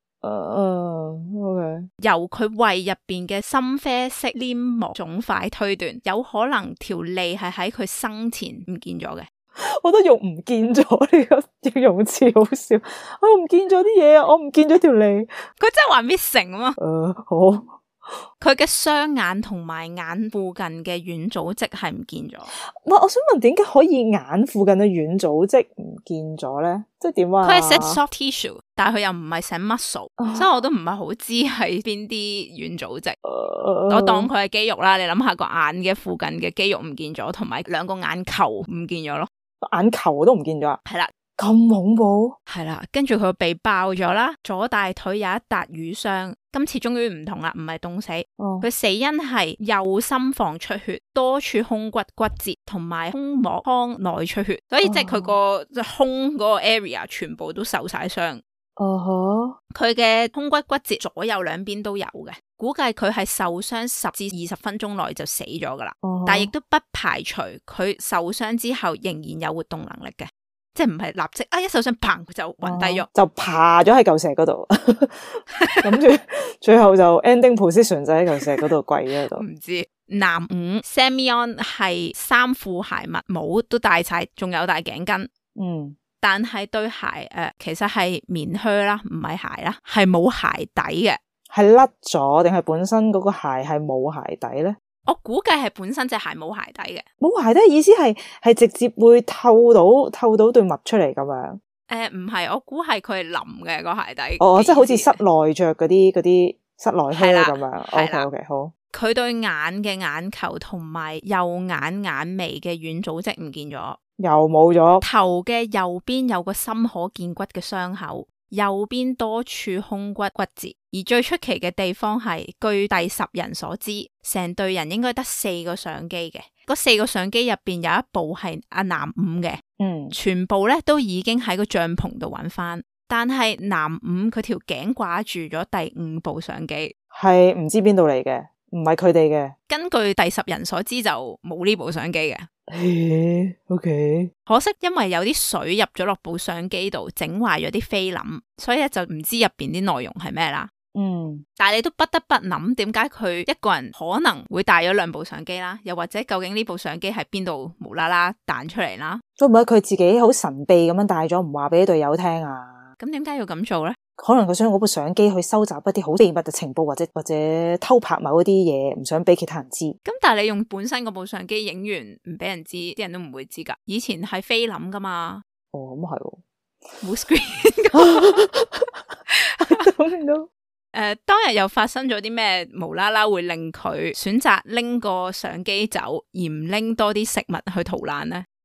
OK， 由佢胃入邊嘅深啡色黏膜腫塊推斷，有可能條脷係喺佢生前唔見咗嘅。 我都用唔見咗呢個形容詞好笑，我唔見咗啲嘢啊，我唔見咗條脷。 佢真係話 missing 啊嘛。 好。 佢嘅雙眼同埋眼附近嘅軟組織係唔見咗。 我想問點解可以眼附近嘅軟組織唔見咗咧？即係點啊？ 佢係寫 soft tissue， 但係佢又唔係寫 muscle，所以我都唔係好知係邊啲軟組織。我當佢係肌肉啦。你諗下個眼嘅附近嘅肌肉唔見咗，同埋2個眼球唔見咗咯。 眼球都唔見咗啊？ 係啦， 咁恐怖。 係啦，跟住佢個鼻爆咗啦，左大腿有一笪瘀傷，今次終於唔同啦，唔係凍死。佢死因係右心房出血，多處胸骨骨折，同埋胸膜腔內出血，所以即係佢個胸嗰個 area 全部都受晒傷。佢嘅胸骨骨折左右兩邊都有嘅，估計佢係受傷10至20分鐘內就死咗噶啦。但係亦都不排除佢受傷之後仍然有活動能力嘅，即係唔係立即一受傷砰佢就暈低咗， 就爬咗喺舊石嗰度，諗住最後就 ending position 就喺舊石嗰度跪咗喺度。 唔知男五 Semyon 係衫褲鞋襪帽都戴晒，仲有戴頸巾。但係對鞋其實係棉靴啦，唔係鞋啦，係冇鞋底嘅。係甩咗定係本身嗰個鞋係冇鞋底咧？ 我估計係本身隻鞋冇鞋底嘅。 冇鞋底嘅意思係直接會透到對襪出嚟咁樣？ 唔係，我估係佢係腍嘅個鞋底。 即係好似室內着嗰啲室內靴咁樣。OK， 好。 佢對眼嘅眼球同埋右眼眼眉嘅軟組織唔見咗。 又冇咗。 頭嘅右邊有個深可見骨嘅傷口，右邊多處胸骨骨折。而最出奇嘅地方係，據第10人所知，成隊人應該得4個相機嘅。嗰4個相機入邊有一部係阿男五嘅，全部咧都已經喺個帳篷度揾翻。但係男五佢條頸掛住咗第5部相機，係唔知邊度嚟嘅，唔係佢哋嘅。根據第10人所知就冇呢部相機嘅。 OK， 可惜因為有啲水入咗落部相機度，整壞咗啲菲林，所以咧就唔知入邊啲內容係咩啦。但係你都不得不諗，點解佢一個人可能會帶咗2部相機啦？又或者究竟呢部相機喺邊度無啦啦彈出嚟啦？會唔會佢自己好神秘咁樣帶咗，唔話俾隊友聽啊？咁點解要咁做咧？可能佢想用嗰部相機去收集一啲好秘密嘅情報，或者偷拍某一啲嘢，唔想俾其他人知。咁但係你用本身嗰部相機影完唔俾人知，啲人都唔會知噶。以前係菲林噶嘛。咁係喎，冇 screen 噶。當日又發生咗啲咩無啦啦會令佢選擇拎個相機走，而唔拎多啲食物去逃難呢？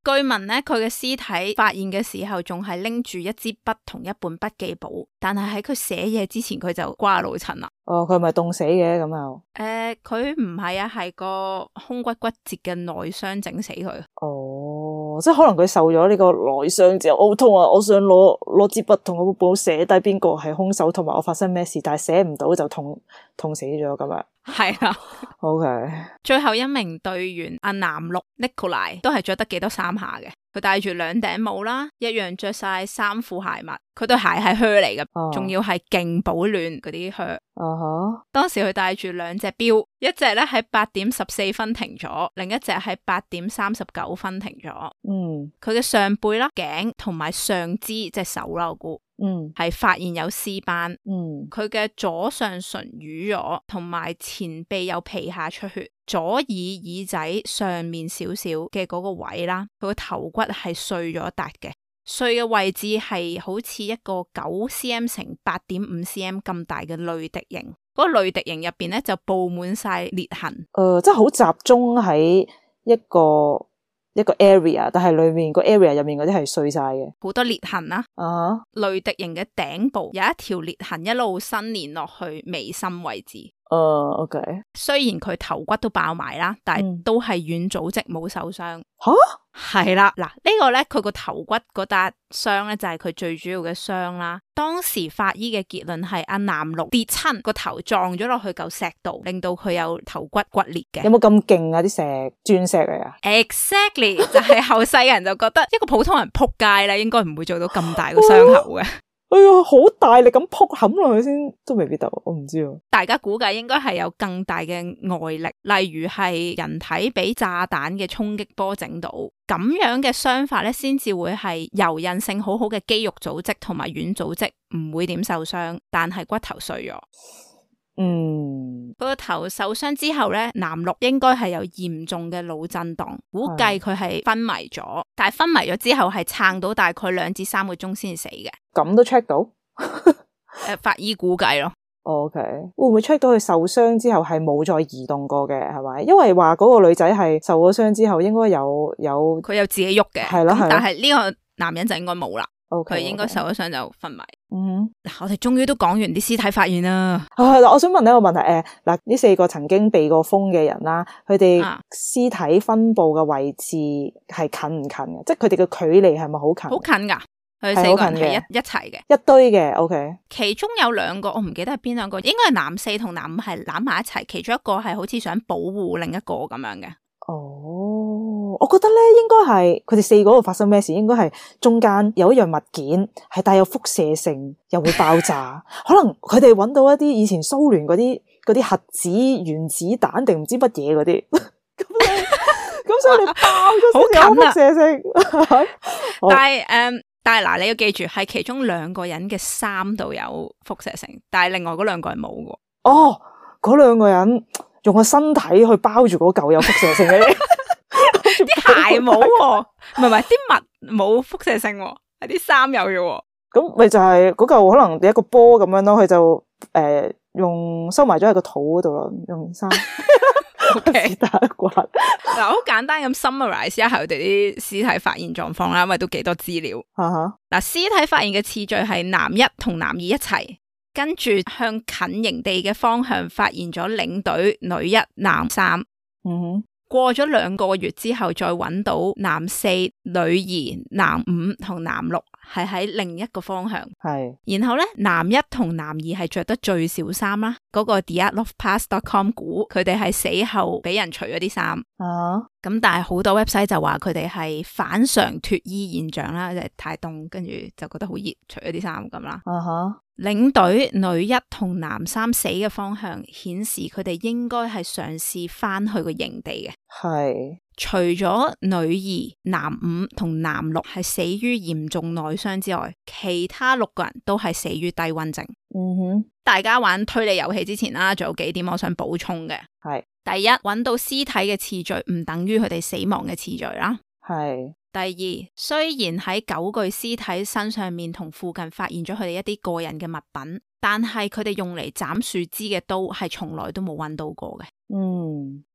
據聞咧，佢嘅屍體發現嘅時候仲係拎住一支筆同一本筆記簿，但係喺佢寫嘢之前佢就瓜老襯啦。 哦，佢係咪凍死嘅咁又？ 佢唔係啊，係個胸骨骨折嘅內傷整死佢。 哦，即係可能佢受咗呢個內傷之後，好痛啊！我想攞支筆同我簿寫低邊個係兇手同埋我發生咩事，但係寫唔到就痛死咗咁樣。 係啦 ，OK。 最後一名隊員阿南陸 Nikolai 都係着得幾多衫下嘅，佢戴住2頂帽啦，一樣着晒衫褲鞋襪，佢對鞋係靴嚟嘅，仲要係勁保暖嗰啲靴。當時佢戴住2隻錶，一隻咧喺8點14分停咗，另一隻喺8點39分停咗。佢嘅上背啦、頸同埋上肢即係手啦，我估係發現有屍斑。佢嘅左上唇瘀咗，同埋前臂有皮下出血，左耳仔上面少少嘅嗰個位啦，佢個頭骨係碎咗一笪嘅，碎嘅位置係好似一個9 cm 乘8.5 cm 咁大嘅淚滴形，嗰個淚滴形入邊咧就布滿晒裂痕。即係好集中喺一個 area， 但係裏面個 area 入面嗰啲係碎晒嘅，好多裂痕啦。淚滴形嘅頂部有一條裂痕一路伸連落去眉心位置。OK。雖然佢頭骨都爆埋啦，但係都係軟組織，冇受傷。係啦，嗱，呢個咧佢個頭骨嗰笪傷咧就係佢最主要嘅傷啦。當時法醫嘅結論係阿南陸跌親個頭撞咗落去嚿石度，令到佢有頭骨骨裂嘅。有冇咁勁啊？啲石鑽石嚟啊 ？Exactly 就係後世人就覺得一個普通人撲街咧，應該唔會做到咁大個傷口嘅。哎呀，好大力咁撲冚落去先都未必得，我唔知啊。大家估計應該係有更大嘅外力，例如係人體俾炸彈嘅衝擊波整到，咁樣嘅傷法咧，先至會係柔韌性好好嘅肌肉組織同埋軟組織唔會點受傷，但係骨頭碎咗。佢個頭受傷之後咧，南陸應該係有嚴重嘅腦震盪，估計佢係昏迷咗，但係昏迷咗之後係撐到大概2至3個鐘先死嘅。咁都 check 到？法醫估計咯。OK， 會唔會 check 到佢受傷之後係冇再移動過嘅？係咪？因為話嗰個女仔係受咗傷之後應該有佢有自己喐嘅，係咯，但係呢個男人就應該冇啦。佢應該受咗傷就昏迷。我哋終於都講完啲屍體發現啦。嗱，我想問一個問題，嗱，呢4個曾經被過風嘅人啦，佢哋屍體分布嘅位置係近唔近嘅？即係佢哋嘅距離係咪好近？好近噶，佢哋4個人係一齊嘅，一堆嘅。OK， 其中有2個我唔記得係邊2個，應該係男4同男5係攬埋一齊，其中一個係好似想保護另一個咁樣嘅。我覺得咧，應該係佢哋4個度發生咩事，應該係中間有一樣物件係帶有輻射性，又會爆炸。可能佢哋揾到一啲以前蘇聯嗰啲核子原子彈定唔知乜嘢嗰啲，咁所以你爆咗先有輻射性。但係嗱，你要記住係其中2個人嘅衫度有輻射性，但係另外嗰2個人冇嘅。嗰2個人用個身體去包住嗰嚿有輻射性嘅嘢。啲鞋冇喎，唔係啲襪冇輻射性喎，係啲衫有嘅喎。咁咪就係嗰嚿可能一個波咁樣咯，佢就用收埋咗喺個肚嗰度咯，用衫打刮。嗱，好簡單咁 summarize 一下佢哋啲屍體發現狀況啦，因為都幾多資料。嗱，屍體發現嘅次序係男1同男2一齊，跟住向近營地嘅方向發現咗領隊女1、男3。過咗2個月之後，再揾到男4、女2、男5同男6係喺另一個方向。係，然後咧男1同男2係着得最少衫啦。嗰個 theartofpass.com 估佢哋係死後俾人除咗啲衫。咁但係好多 website 就話佢哋係反常脫衣現象啦，即係太凍，跟住就覺得好熱，除咗啲衫咁啦。領隊女1同男3死嘅方向顯示佢哋應該係嘗試翻去個營地嘅。係，除咗女2、男5同男6係死於嚴重內傷之外，其他6個人都係死於低溫症。大家玩推理遊戲之前啦，仲有幾點我想補充嘅。係，第一，揾到屍體嘅次序唔等於佢哋死亡嘅次序啦。係。第2，雖然喺9具屍體身上面同附近發現咗佢哋一啲個人嘅物品，但係佢哋用嚟斬樹枝嘅刀係從來都冇揾到過嘅。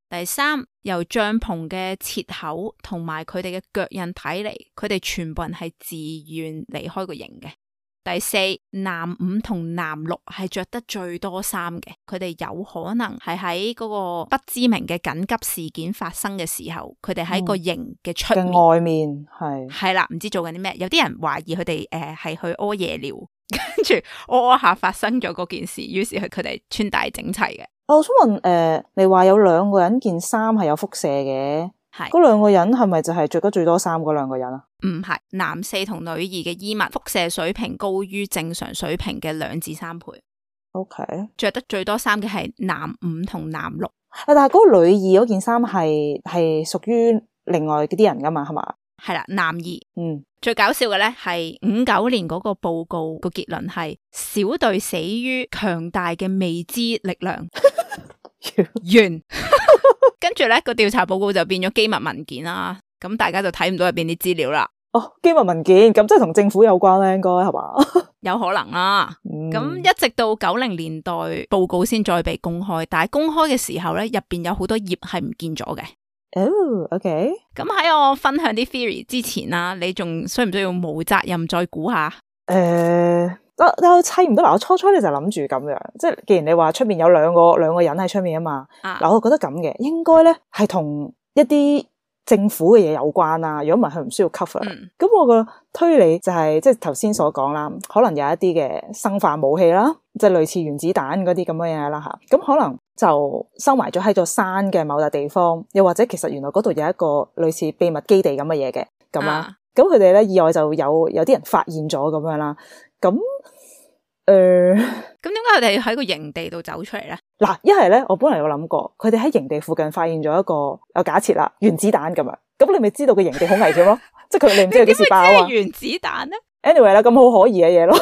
第三，由帳篷嘅切口同埋佢哋嘅腳印睇嚟，佢哋全部人係自願離開個營嘅。第四，男5同男6係着得最多衫嘅，佢哋有可能係喺嗰個不知名嘅緊急事件發生嘅時候，佢哋喺個營嘅出面外面係啦，唔知做緊啲咩。有啲人懷疑佢哋係去屙夜尿，跟住屙下發生咗嗰件事，於是佢哋穿戴整齊嘅。 我想問你話有2個人件衫係有輻射嘅，係嗰2個人係咪就係着得最多衫嗰2個人啊？ 唔係，男4同女2嘅衣物輻射水平高於正常水平嘅2至3倍。 OK， 着得最多衫嘅係男5同男6。 但係嗰個女2嗰件衫係屬於另外嗰啲人噶嘛？係嘛？ 係啦，男2。最搞笑嘅咧係59年嗰個報告個結論係小隊死於強大嘅未知力量。完。跟住咧個調查報告就變咗機密文件啦，咁大家就睇唔到入邊啲資料啦。 哦，機密文件咁即係同政府有關咧，應該係嘛？ 有可能啦。咁一直到90年代報告先再被公開，但係公開嘅時候咧，入邊有好多頁係唔見咗嘅。 哦，OK。 咁喺我分享啲 theory 之前啦，你仲需唔需要冇責任再估下？ 我砌唔到嗱，我初你就諗住咁樣，即係既然你話出面有兩個人喺出面啊嘛，嗱，我覺得咁嘅，應該咧係同一啲政府嘅嘢有關啦。如果唔係，佢唔需要 cover。咁我個推理就係即係頭先所講啦，可能有一啲嘅生化武器啦，即係類似原子彈嗰啲咁嘅嘢啦吓。咁可能就收埋咗喺座山嘅某笪地方，又或者其實原來嗰度有一個類似秘密基地咁嘅嘢嘅咁啦。咁佢哋咧意外就有啲人發現咗咁樣啦。咁點解佢哋喺個營地度走出嚟咧？ 嗱，一係咧，我本來有諗過，佢哋喺營地附近發現咗一個，有假設啦，原子彈咁樣，咁你咪知道個營地好危險咯，即係你唔知佢幾時爆啊？ 點會知原子彈咧 ？Anyway 啦，咁好可疑嘅嘢咯。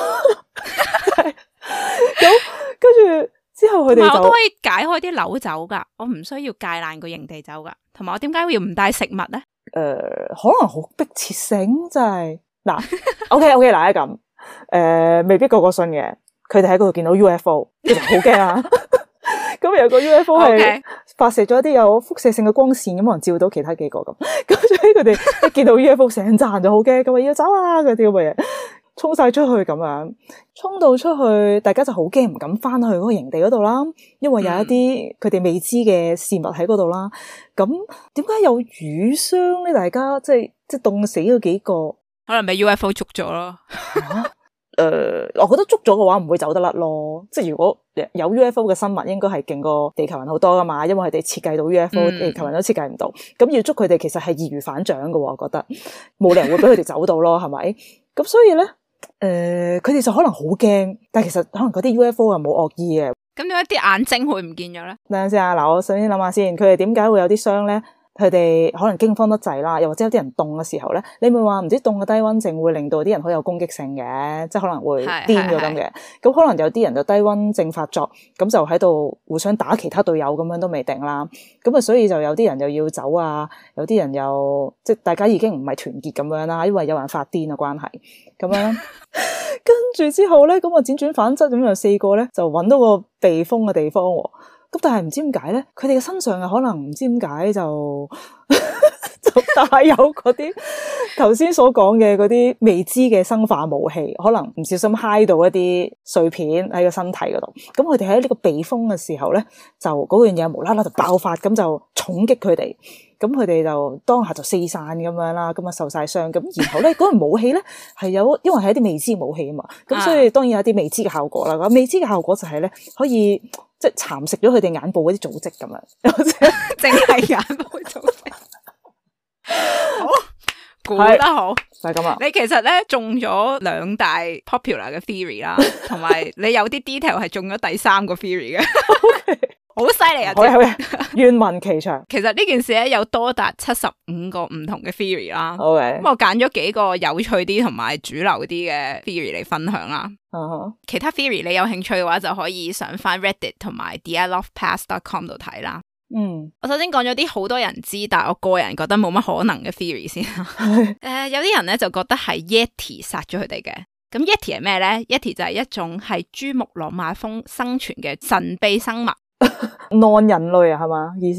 咁跟住之後佢哋就我都可以解開啲樓走噶，我唔需要界爛個營地走噶。同埋我點解要唔帶食物咧？ 可能好迫切性，真係嗱。OK， 嗱咁。未必個個信嘅，佢哋喺嗰度見到 UFO， 其實好驚啊！咁有個 UFO 係發射咗一啲有輻射性嘅光線，咁可能照到其他幾個咁，所以佢哋一見到 UFO 成扎人就好驚，咁啊要走啊嗰啲咁嘅嘢，衝晒出去咁樣，衝到出去，大家就好驚，唔敢翻去嗰個營地嗰度啦，因為有一啲佢哋未知嘅事物喺嗰度啦。咁點解有瘀傷咧？大家即係凍死咗幾個？ 可能俾 UFO 捉咗咯。 我覺得捉咗嘅話唔會走得甩咯。即係如果有 UFO 嘅生物，應該係勁過地球人好多噶嘛，因為佢哋設計到 UFO，地球人都設計唔到。咁要捉佢哋，其實係易如反掌嘅。我覺得冇理由會俾佢哋走到咯，係咪？咁所以咧，佢哋就可能好驚，但係其實可能嗰啲 UFO 又冇惡意嘅。 咁點解啲眼睛會唔見咗咧？ 等陣先啊，嗱，我首先諗下先，佢哋點解會有啲傷咧？佢哋可能驚慌得滯啦，又或者有啲人凍嘅時候咧，你咪話唔知凍嘅低溫症會令到啲人好有攻擊性嘅，即係可能會癲咗咁嘅。咁可能有啲人就低溫症發作，咁就喺度互相打其他隊友咁樣都未定啦。咁啊，所以就有啲人又要走啊，有啲人又即係大家已經唔係團結咁樣啦，因為有人發癲嘅關係咁樣。跟住之後咧，咁啊輾轉反側咁有4個咧就揾到個避風嘅地方喎。咁但係唔知點解咧，佢哋嘅身上可能唔知點解就帶有嗰啲頭先所講嘅嗰啲未知嘅生化武器，可能唔小心揩到一啲碎片喺個身體嗰度。咁佢哋喺呢個避風嘅時候咧，就嗰樣嘢無啦啦就爆發，咁就重擊佢哋。咁佢哋就當下就四散咁樣啦，咁啊受晒傷。咁然後咧嗰個武器咧係有，因為係一啲未知武器啊嘛，咁所以當然有一啲未知嘅效果啦。未知嘅效果就係咧可以即係蠶食咗佢哋眼部嗰啲組織咁樣， 淨係眼部組織。好，估得好， 就係咁啦。 你其實咧中咗2大 popular 嘅 theory 啦，同埋你有啲 detail 係中咗第3個 theory 嘅。好犀利啊！ 好願聞其詳。 其實呢件事咧有多達75個唔同嘅 theory 啦。 咁我揀咗幾個有趣啲同埋主流啲嘅 theory 嚟分享啦。其他 theory 你有興趣嘅話，就可以上翻 Reddit 同埋 TheILovePast.com 度睇啦。我首先講咗啲好多人知，但係我個人覺得冇乜可能嘅 theory 先。有啲人咧就覺得係 Yeti 殺咗佢哋嘅。咁 Yeti 係咩咧？ Yeti 就係一種係珠穆朗瑪峰生存嘅神秘生物。 non 人類啊，係嘛？意思係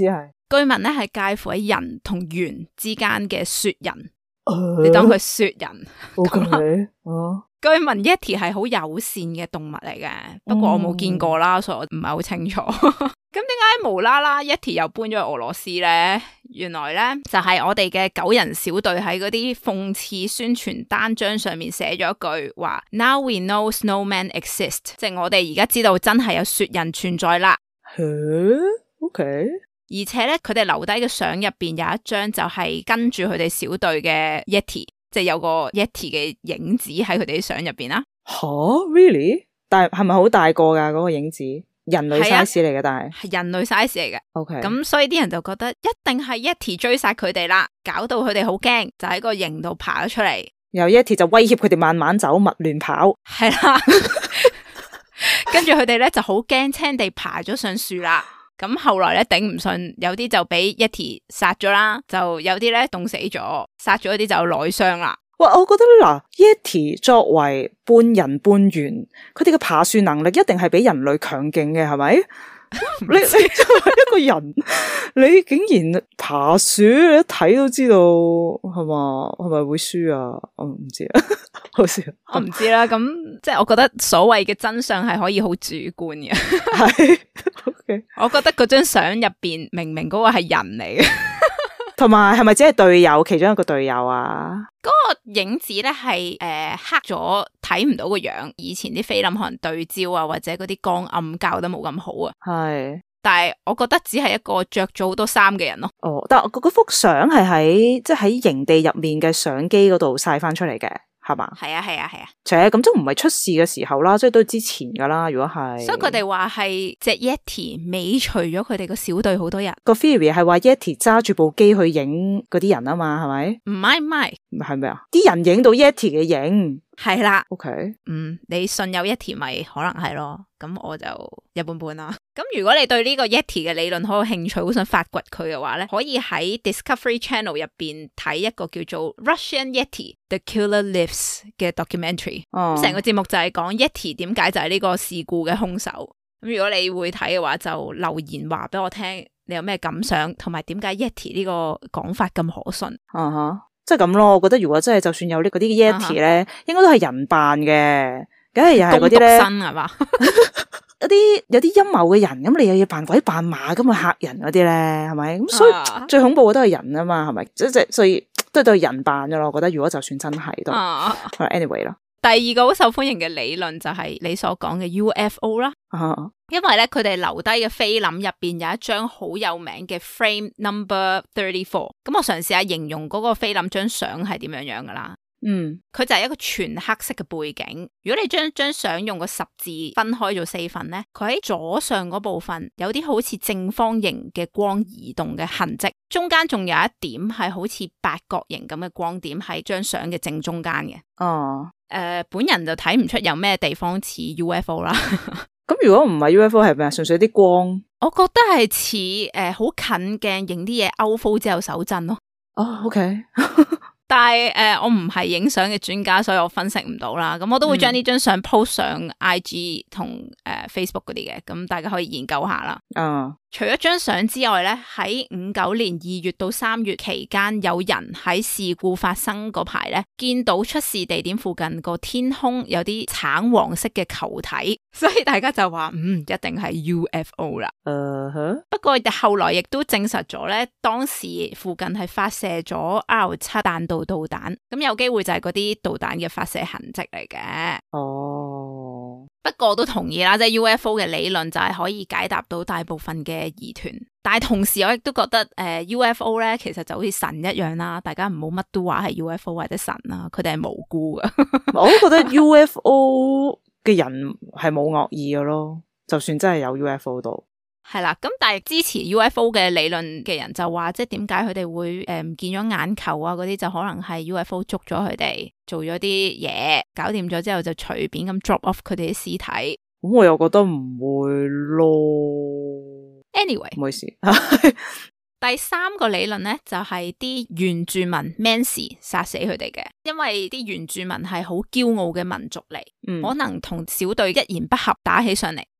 據聞咧係介乎喺人同猿之間嘅雪人，你當佢雪人。 Okay. 據聞 Yeti 係好友善嘅動物嚟嘅，不過我冇見過啦，所以我唔係好清楚。咁點解無啦啦 Yeti 又搬咗去俄羅斯咧？原來咧就係我哋嘅9人小隊喺嗰啲諷刺宣傳單張上面寫咗一句話 Now we know snowmen exist， 即係我哋而家知道真係有雪人存在啦。 OK。 而且咧佢哋留低嘅相入邊有一張就係跟住佢哋小隊嘅 Yeti， 即係有個 Yeti 嘅影子喺佢哋啲相入邊啦。 Really？ 但係咪好大個噶嗰個影子？人類 size 嚟嘅，但係人類 size 嚟嘅。 OK， 咁所以啲人就覺得一定係 Yeti 追殺佢哋啦，搞到佢哋好驚，就喺個營度爬咗出嚟。 然後 Yeti 就威脅佢哋慢慢走，勿亂跑。 係啦，跟住佢哋咧就好驚青地爬咗上樹啦。咁後來咧頂唔順，有啲就俾 Yeti 殺咗啦，就有啲咧凍死咗，殺咗一啲就內傷啦。 哇，我覺得嗱 Yeti 作為半人半猿，佢哋嘅爬樹能力一定係比人類強勁嘅，係咪？你作為一個人，你竟然爬樹，你一睇都知道係嘛？係咪會輸啊？我唔知啊，好笑。 我唔知啦。咁即係我覺得所謂嘅真相係可以好主觀嘅。 係，OK。 我覺得嗰張相入邊明明嗰個係人嚟嘅。 同埋係咪只係隊友其中一個隊友啊？ 嗰個影子咧係黑咗，睇唔到個樣。以前啲菲林可能對焦啊，或者嗰啲光暗校得冇咁好啊。 係， 但係我覺得只係一個着咗好多衫嘅人咯。 哦，但係嗰幅相係喺即係喺營地入面嘅相機嗰度晒翻出嚟嘅。係嘛？係啊，係啊，係啊。咁都唔係出事嘅時候啦，即係都之前噶啦。如果係，所以佢哋話係隻 Yeti 尾隨咗佢哋個小隊好多人。個 theory 係話 Yeti 揸住部機去影嗰啲人啊嘛，係咪？唔係，係咪啊？啲人影到 Yeti 嘅影。係啦，OK，你信有 Yeti 咪可能係咯，咁我就一般般啦。咁如果你對呢個 Yeti 嘅理論好有興趣，好想發掘佢嘅話咧，可以喺 Discovery Channel 入邊睇一個叫做 Russian Yeti The Killer Lives 嘅 documentary。成個節目就係講 Yeti 點解就係呢個事故嘅兇手。咁如果你會睇嘅話，就留言話俾我聽，你有咩感想，同埋點解 Yeti 呢個講法咁可信。即係咁咯，我覺得如果真係就算有呢嗰啲 Yeti 咧，應該都係人扮嘅，梗係又係嗰啲咧，係嘛？有啲陰謀嘅人，咁你又要扮鬼扮馬咁去嚇人嗰啲咧，係咪？咁所以最恐怖嘅都係人啊嘛，係咪？所以都係人扮噶咯。我覺得如果就算真係都，anyway 啦。第二個好受歡迎嘅理論就係你所講嘅 UFO 啦。因為咧佢哋留低嘅菲林入邊有一張好有名嘅 frame number 34，咁我嘗試下形容嗰個菲林張相係點樣噶啦。佢就係一個全黑色嘅背景。如果你將張相用個十字分開咗4份咧，佢喺左上嗰部分有啲好似正方形嘅光移動嘅痕跡，中間仲有一點係好似八角形咁嘅光點喺張相嘅正中間嘅。本人就睇唔出有咩地方似 UFO 啦。咁如果唔係 UFO 係咩啊？純粹啲光？我覺得係似好近鏡影啲嘢，OFO 之後手震咯。OK 但係我唔係影相嘅專家，所以我分析唔到啦。咁我都會將呢張相 post 上 IG 同Facebook 嗰啲嘅，咁大家可以研究下啦。除咗張相之外咧，喺59年2月到3月期間，有人喺事故發生嗰排咧，見到出事地點附近個天空有啲橙黃色嘅球體，所以大家就話一定係 UFO 啦。不過後來亦都證實咗咧，當時附近係發射咗 R7彈道導彈，咁有機會就係嗰啲導彈嘅發射痕跡嚟嘅。不過我都同意啦，即係 UFO 嘅理論就係可以解答到大部分嘅疑團，但係同時我亦都覺得UFO 咧其實就好似神一樣啦，大家唔好乜都話係 UFO 或者神啦，佢哋係無辜㗎。我都覺得 UFO 嘅人係冇惡意嘅咯，就算真係有 UFO 度。係啦，咁但係支持 UFO 嘅理論嘅人就話，即係點解佢哋會唔見咗眼球啊？嗰啲就可能係 UFO 捉咗佢哋，做咗啲嘢，搞掂咗之後就隨便咁 drop off 佢哋啲屍體。咁我又覺得唔會咯。Anyway，唔好意思。第三個理論咧就係啲原住民 Mansi 殺死佢哋嘅，因為啲原住民係好驕傲嘅民族嚟，可能同小隊一言不合打起上嚟。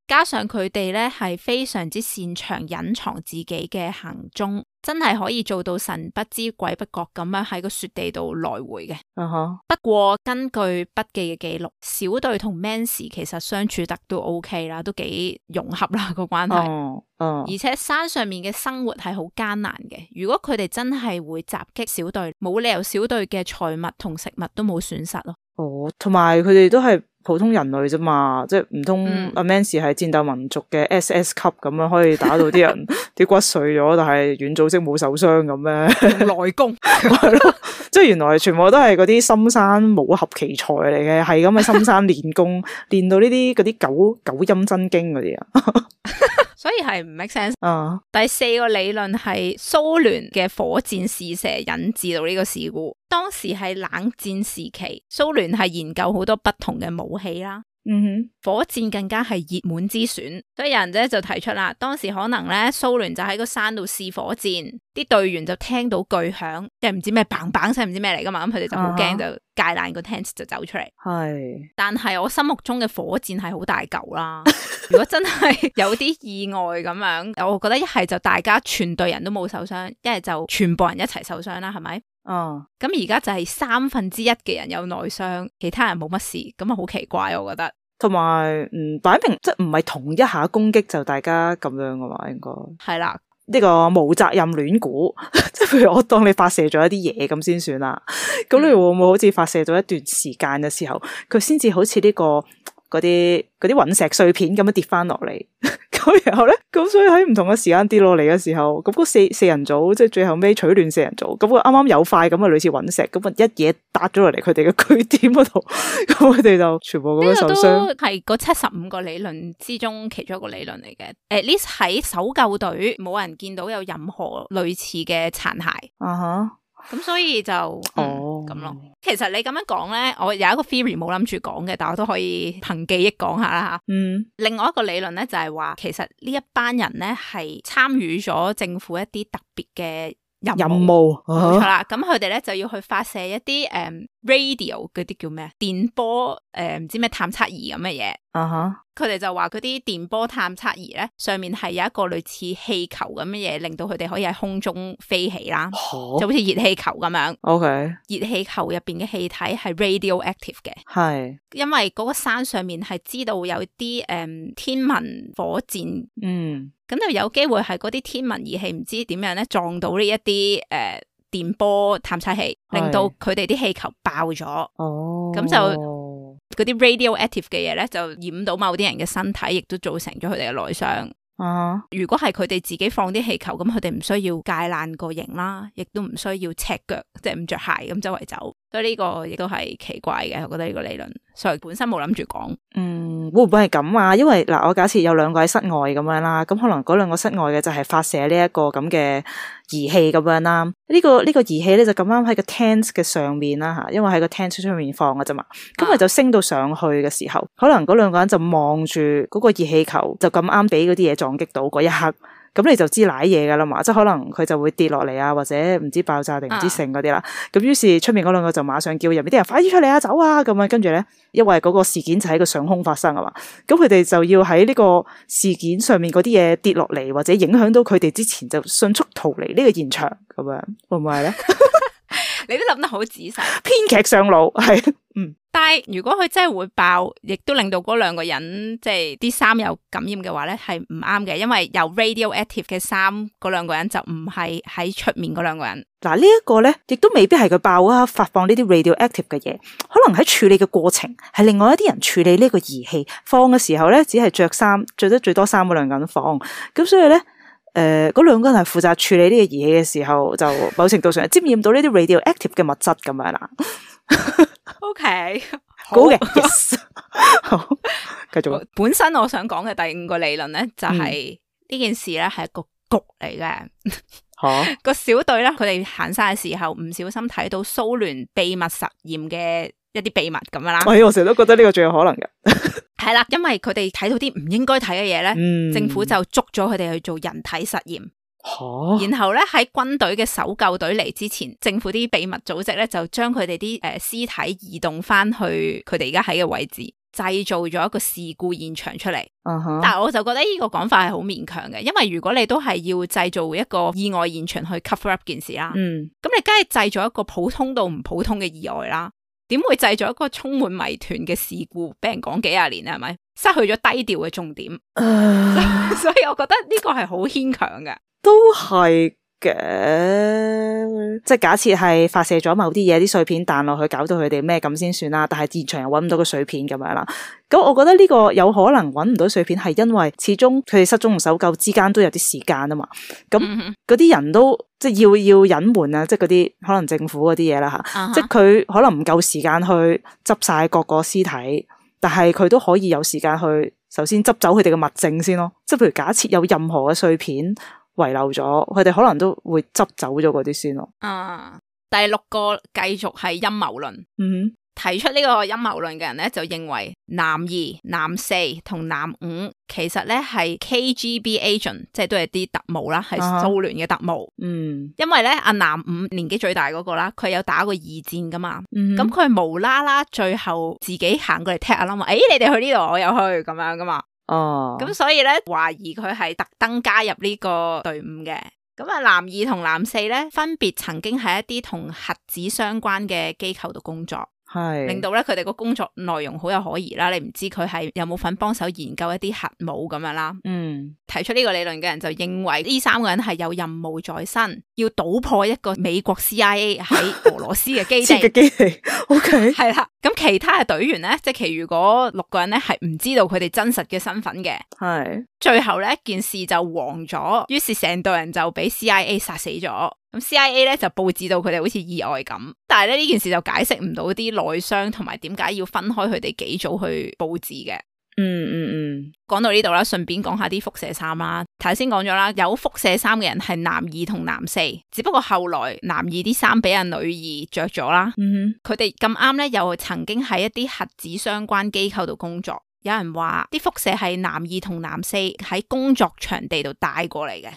加上佢哋咧係非常之擅長隱藏自己嘅行蹤，真係可以做到神不知鬼不覺咁樣喺個雪地度來回嘅。不過根據筆記嘅記錄，小隊同 Mansi 其實相處得都 OK 啦，都幾融合啦個關係。而且山上面嘅生活係好艱難嘅，如果佢哋真係會襲擊小隊，冇理由小隊嘅財物同食物都冇損失咯。 同埋佢哋都係普通人類啫嘛，即係唔通阿 Mansi 係戰鬥民族嘅 SS 級咁樣可以打到啲人啲骨碎咗，但係軟組織冇受傷咁咩？ 內功係咯，即係原來全部都係嗰啲深山武俠奇才嚟嘅，係咁喺深山練功，練到呢啲嗰啲九陰真經嗰啲啊。 所以係唔 make sense。第四個理論係蘇聯嘅火箭試射引致到呢個事故。當時係冷戰時期，蘇聯係研究好多不同嘅武器啦。火箭更加係熱門之選，所以有人咧就提出啦，當時可能咧蘇聯就喺個山度試火箭，啲隊員就聽到巨響，即係唔知咩砰砰聲，唔知咩嚟噶嘛，咁佢哋就好驚，就戒爛個 tent 就走出嚟。但係我心目中嘅火箭係好大嚿啦，如果真係有啲意外咁樣，我覺得一係就大家全隊人都冇受傷，一係就全部人一齊受傷啦，係咪？咁而家就係1/3嘅人有內傷，其他人冇乜事，咁啊好奇怪，我覺得。 同埋擺明即係唔係同一下攻擊就大家咁樣噶嘛，應該係啦。 呢個冇責任亂估，即係譬如我當你發射咗一啲嘢咁先算啦。咁你會唔會好似發射咗一段時間嘅時候，佢先至好似呢個嗰啲隕石碎片咁樣跌翻落嚟？咁然後咧，咁所以喺唔同嘅時間跌落嚟嘅時候，咁嗰四人組即係最後尾取亂四人組，咁佢啱啱有塊咁嘅類似隕石，咁啊一嘢搭咗落嚟佢哋嘅據點嗰度，咁佢哋就全部咁樣受傷。 呢個都係嗰75個理論之中其中一個理論嚟嘅。At least 喺搜救隊冇人見到有任何類似嘅殘骸。咁所以就咁咯。其實你咁樣講咧，我有一個 theory 冇諗住講嘅，但我都可以憑記憶講下啦吓。另外一個理論咧就係話，其實呢一班人咧係參與咗政府一啲特別嘅任務，冇錯啦。咁佢哋咧就要去發射一啲radio 嗰啲叫咩電波唔知咩探測儀咁嘅嘢。佢哋就話嗰啲電波探測儀咧上面係有一個類似氣球咁嘅嘢，令到佢哋可以喺空中飛起啦，就好似熱氣球咁樣。熱氣球入邊嘅氣體係 radioactive 嘅，係因為嗰個山上面係知道有啲天文火箭，咁就有機會係嗰啲天文儀器唔知點樣咧撞到呢一啲電波探測器，令到佢哋啲氣球爆咗。咁就嗰啲 radioactive 嘅嘢咧，就染到某啲人嘅身體，亦都造成咗佢哋嘅內傷。如果係佢哋自己放啲氣球，咁佢哋唔需要戒爛個營啦，亦都唔需要赤腳，即係唔着鞋咁周圍走。所以呢個亦都係奇怪嘅，我覺得呢個理論，所以本身冇諗住講。會唔會係咁啊？因為嗱，我假設有兩個喺室外咁樣啦，咁可能嗰兩個室外嘅就係發射呢一個咁嘅儀器咁樣啦。呢個儀器咧就咁啱喺個 tent 嘅上面啦吓，因為喺個 tent 出面放嘅啫嘛。咁佢就升到上去嘅時候，可能嗰兩個人就望住嗰個熱氣球，就咁啱俾嗰啲嘢撞擊到嗰一刻。咁你就知瀨嘢噶啦嘛，即係可能佢就會跌落嚟啊，或者唔知爆炸定唔知剩嗰啲啦。咁於是出面嗰兩個就馬上叫入面啲人快啲出嚟啊，走啊咁樣。跟住咧，因為嗰個事件就喺個上空發生啊嘛，咁佢哋就要喺呢個事件上面嗰啲嘢跌落嚟或者影響到佢哋之前，就迅速逃離呢個現場咁樣，會唔會係咧？ 你都諗得好仔細， 編劇上腦係。 但係如果佢真係會爆，亦都令到嗰兩個人即係啲衫有感染嘅話咧，係唔啱嘅，因為有 radioactive 嘅衫嗰兩個人就唔係喺出面嗰兩個人。 嗱，呢一個咧，亦都未必係佢爆啊，發放呢啲 radioactive 嘅嘢，可能喺處理嘅過程係另外一啲人處理呢個儀器，放嘅時候咧，只係着得最多衫嗰兩個人放，咁所以咧。嗰兩個人係負責處理呢個儀器嘅時候，就某程度上沾染到呢啲 radioactive 嘅物質咁樣啦。 OK， 好嘅，yes， 好，繼續。 本身我想講嘅第5個理論咧，就係呢件事咧係一個局嚟嘅。個小隊咧，佢哋行山嘅時候唔小心睇到蘇聯秘密實驗嘅一啲秘密咁樣啦。 我成日都覺得呢個最有可能嘅。 係啦，因為佢哋睇到啲唔應該睇嘅嘢咧，政府就捉咗佢哋去做人體實驗。然後咧喺軍隊嘅搜救隊嚟之前，政府啲秘密組織咧就將佢哋啲屍體移動翻去佢哋而家喺嘅位置， 製造咗一個事故現場出嚟。但係我就覺得呢個講法係好勉強嘅，因為如果你都係要製造一個意外現場去 cover up 件事啦，咁你梗係製造一個普通到唔普通嘅意外啦，點會製造一個充滿謎團嘅事故俾人講幾廿年係咪？失去咗低調嘅重點，所以我覺得呢個係好牽強嘅。 都係嘅，即係假設係發射咗某啲嘢，啲碎片彈落去，搞到佢哋咩咁先算啦。但係現場又搵唔到個碎片咁樣啦。咁我覺得呢個有可能搵唔到碎片，係因為始終佢哋失蹤同搜救之間都有啲時間啊嘛。咁嗰啲人都即係要隱瞞啊，即係嗰啲可能政府嗰啲嘢啦吓，即係佢可能唔夠時間去執晒各個屍體，但係佢都可以有時間去首先執走佢哋嘅物證先咯。即係譬如假設有任何嘅碎片遺漏咗，佢哋可能都會執走咗嗰啲先咯。 第6個繼續係陰謀論。提出呢個陰謀論嘅人咧，就認為男2、男4同男5其實咧係 KGB agent， 即係都係啲特務啦，係蘇聯嘅特務。因為咧阿男5年紀最大嗰個啦，佢有打過2戰噶嘛，咁佢無啦啦最後自己行過嚟踢阿冧話，你哋去呢度，我又去咁樣噶嘛。咁所以咧懷疑佢係特登加入呢個隊伍嘅。咁啊，男2同男4咧分別曾經喺一啲同核子相關嘅機構度工作。令到咧佢哋個工作內容好有可疑啦，你唔知佢係有冇份幫手研究一啲核武咁樣啦。提出呢個理論嘅人就認為呢3個人係有任務在身，要搗破一個美國 CIA 喺俄羅斯嘅基地。 嘅基地 OK 係啦。咁其他嘅隊員咧，即係其餘嗰6個人咧，係唔知道佢哋真實嘅身份嘅。最後咧件事就黃咗，於是成隊人就俾 CIA 殺死咗。咁 CIA 咧就佈置到佢哋好似意外咁，但係咧呢件事就解釋唔到啲內傷同埋點解要分開佢哋幾組去佈置嘅。講到呢度啦，順便講下啲輻射衫啦。頭先講咗啦，有輻射衫嘅人係男2同男4，只不過後來男2啲衫俾阿女2着咗啦。佢哋咁啱咧，又曾經喺一啲核子相關機構度工作。有人話啲輻射係男2同男4喺工作場地度帶過嚟嘅。